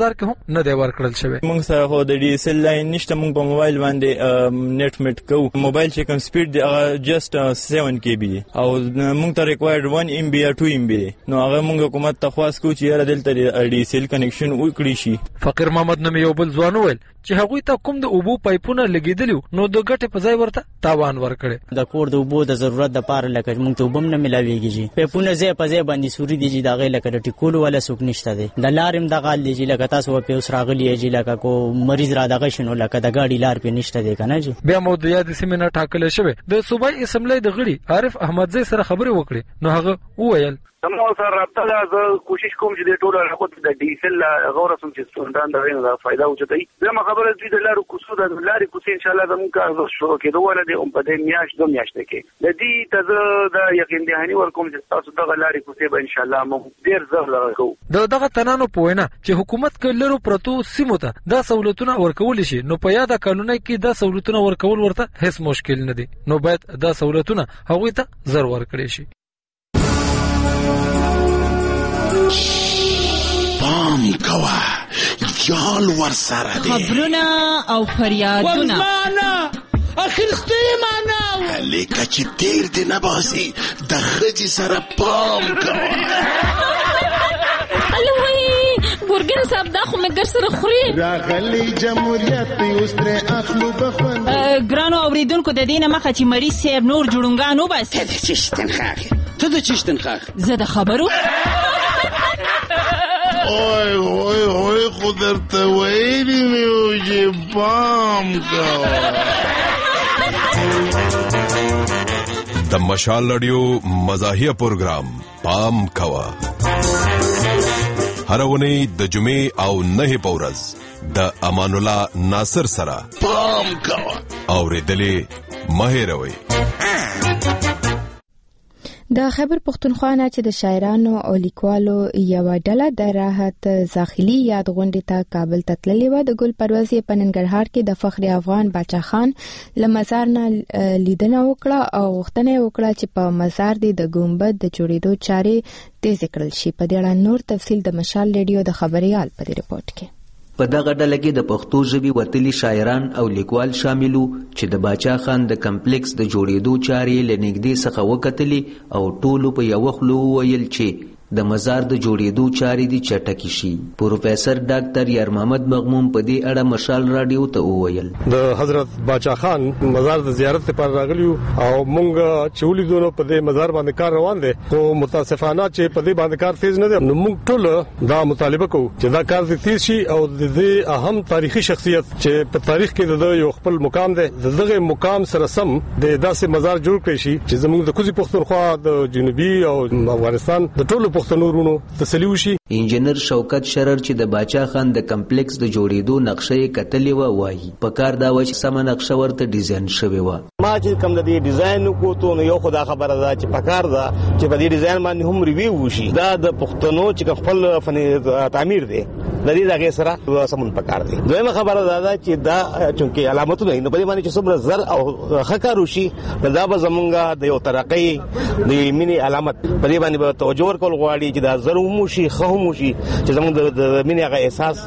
نه دی ورکړل شوی. موږ سره خو د ډي اس ال لاین نشته، موږ په موبایل باندې نیټ میټ کوو. موبایل چې کوم سپیډ دی هغه جست 7 کیبي دی او موږ ته ریکوایرډ 1 ام بي یا 2 ام بي دی. نو هغه موږ حکومت ته خواست کوو چې یاره دلته ډي اس ال کنیکشن وکړي شي. فقیر محمد نوم یو بل ځوان وویل چې هغوی ته کوم د اوبو پایپونه لګیدلی نو د ګټې په ځای ورته تاوان ورکړي. د کور د اوبو د ضرورت لپاره لکه موږ ته اوبه نه ملاویږي، پایپونه ځای په ځای باندې سوري دي چې د هغې لکه د ټیکولو والا څوک نشته دی. د لارې هم دغه حال دی چې لکه تاسو په اوس راغلي یې چې لکه کو مریض را دغه شي نو لکه د ګاډي لار پې نشته دی که نه جي. بیا مو د یادې سیمې نه ټاکلی شوی د صوبایي اسمبلۍ د غړي عارف احمدزی سره خبرې وکړې نو هغه وویل زموږ سره رابطه ده. زه کوشش کوم چې د ټولو علاقو ته د ډي اس ال غوره سم چې ستوندان د غوښنه د فایده اوچتوي. زما خبره دوی د لارو کوڅو د لارې کوڅې انشاءالله زموږ کار شروع کېدو ولا دی په دې میاشت 2 میاشتې کې د دې ته د یقین دهاني ورکوم چې تاسو دغه لارې کوڅې به انشاءالله موږ ډېر زر لګو. دغه تنانو په وینا چې حکومت کلرو پرتو سیمو ته دا سہولتونه ورکول شي نو په یاده قانوني کې دا سہولتونه ورکول ورته هیڅ مشکل نه دي، نو باید دا سہولتونه هغوی ته زر ورکړي شي. پام کوه یال ور سره دی خبرونه او فریادونه اخرسته معنا لیکه چې تیر دی نه باسي د خځې سره پام کوه. ګورګین صاحب دا خو مګر سره خوري راغلی جمهوریت اوس ترې اخلو بخوند. ګرانو اوریدونکو د دې نه مخه چې مریض صاحب نور جوړونګان وباسي. ته د چشتن خاخ زه د خبرو اوی خو درته ویلي مې و چې پام کوه. د مشال رادیو مزاحیه پروګرام پام کوه هر اونۍ د جمعې او 9 په ورځ د امان الله ناصر سره پام کوه اورېدلې مه هېروئ. د خیبر پختونخوا نه چې د شاعرانو او لیکوالو یو ډله د راحت زاخلی یاد غونډې ته کابل ته تللې وه. د ګل پروازي په ننګرهار کې د فخر افغان باچا خان له مزار نه لیدنه وکړه او غوښتنه وکړه چې په مزار د ګمبد د جوړېدو چارې تیز کړل شي. په دې اړه نور تفصیل د مشال ریډیو د خبريال په دې رپورت کې. په دغه ډله کې د پښتو ژبې وتلي شاعران او لیکوال شاملو چې د باچا خان د کمپلیکس د جوړېدو چارې له نږدې څخه وکتلې او ټولو په یوه خوله وویل چې د مزار د جوړېدو چارې دي چټکې شي. پروفیسر ډاکټر یار محمد مغموم په دې اړه مشال رادیو ته وویل د حضرت باچا خان مزار د زیارت لپاره راغلیو او مونږ چې ولیدو په دې مزار باندې کار روان دی خو متاسفانه چې په دې باندې کار تیز نه دی. نو مونږ ټول دا مطالبه کوو چې دا کار تیز شي او د دې اهم تاریخي شخصیت چې په تاریخ کې د یو خپل مقام دی دغه مقام سره سم د داسې مزار جوړ کړي شي چې زموږ د کوزي پښتونخوا د جنوبي او افغانستان د ټولو پښتنو ورونو تسلی وشي. انجنیر شوکت شرر چې د باچا خان د کمپلیکس د جوړېدو نقشه یې کتلې و وایي په کار دا و چې سم نقشه ورته ډیزاین شوی و. ما چې کوم د دې ډیزاین وکړو نو یو خدای خبره ده چې په کار ده چې په دې ډیزاین باندې هم ریویو وشي. دا د پښتنو چې خپل فني تعمیر دی د دې دغه سره سمون پکار دی. دویمه خبره ده چې دا چونکې علامتونه نه په دې باندې چې څومره زر او خکار وشي دا به زمونږه د یو ترقۍ د مینې علامت په دې باندې به توجه ورکول غواړي چې دا زر هم وشي خو هم وشي چې زمونږ د مینې هغه احساس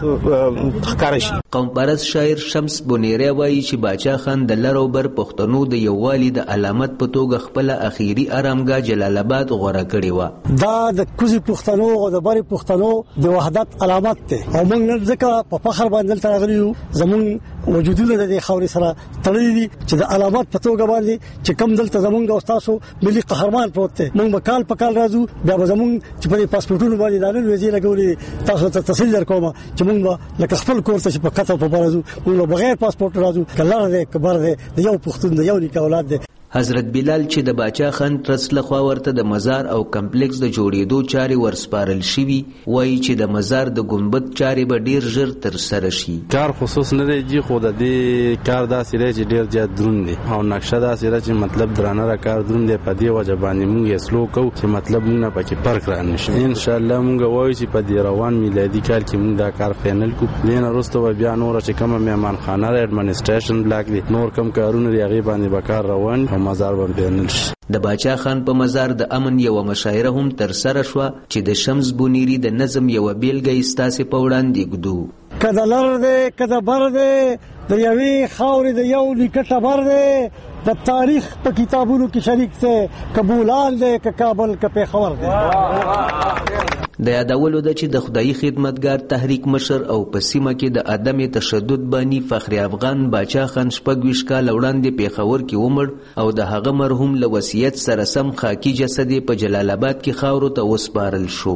ښکاره شي. قوم پرست شاعر شمس بونیری وایي چې باچا خان د لر او بر پښتنو د یووالي د علامت په توګه خپل اخیری آرامګاه جلال آباد غوره کړی و. دا د کوزي پښتنو او د بر پښتنو د وحدت علامت ده او موږ نن ځکه په فخر باندې تل راغلیو زموږ وجودونه د خاورې سره تړلي دي چې د علامت په توګه باندې چې کم دلته زموږ او تاسو ملي قهرمان پروت دی. موږ به کال په کال راځو بیا به زموږ چې په پاسپورتونو باندې دانل ویزې لګولې تاسو ته تفصیل درکوم چې موږ لکه خپل کور ته په کتو په بارزو موږ بغیر پاسپورت راځو کله دې کبر دې یو پښتون دی یو نیک اولاد دی. حضرت بلال چې د باچا خان ترڅ لخوا ورته د مزار او کمپلیکس د جوړېدو چارې ورسپارل شوي وایي چې د مزار د ګمبد چارې به ډیر ژر تر سره شي. کار خصوص نه دی جی خو د دې کار داسې دی چې ډیر زیات دروند دی او نقشه داسې ده چې مطلب درانه را کار دروند دی. په دې وجه باندې موږ یې سلو کوو چې مطلب موږ نه پکې فرق را نشي. ان شاء الله موږ وایو چې په دې روان میلادي کال کې موږ دا کار فینل کوو. لین وروسته به بیا نور چې کومه مهمانخانه د اډمنسټریشن بلاک دی نور کوم کارونه دی هغې باندې به کار روان او مزار باندې د باچا خان په مزار د امن یو مشاعره هم تر سره شوه چې د شمس بونیری د نظم یو بیلګه ستاسې په وړاندې ږدو. کده لر دی کده بر دی د یوې خاورې د یو نیکه ټبر دی د تاریخ په کتابونو کې شریک دی که بولان دی که کابل که پیښور دی. د یادولو ده چې د خدایي خدمتګار تحریک مشر او په سیمه کې د عدم تشدد بانی فخر افغان باچا خان 26 کال وړاندې پیښور کې ومړ او د هغه مرحوم له وصیت سره سم خاکی جسد په جلال آباد کې خاورو ته وسپارل شو.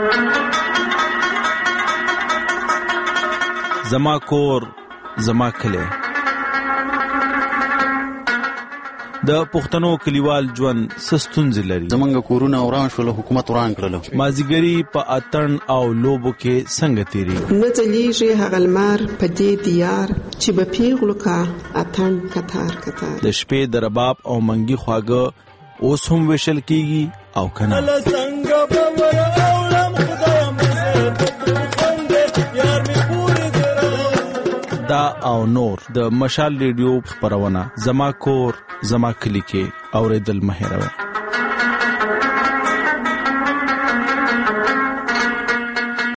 زما کور زما کلی. د پښتنو کلیوال ژوند ستونزې لري. زمونږ کورونه وران شول، حکومت وران کړل. مازیګری په اتن او لوبو کې څنګه تیری نه ځلیږي هغه لمر په دې دیار چې به پیغلو کا اتن کتار کتار. د شپې د رباب او منګي خواږه اوس هم وشل کیږي او کنه. دا او نور د مشال ریډیو خبرونه زما کور زما کلی کې اوریدل مه هېروئ.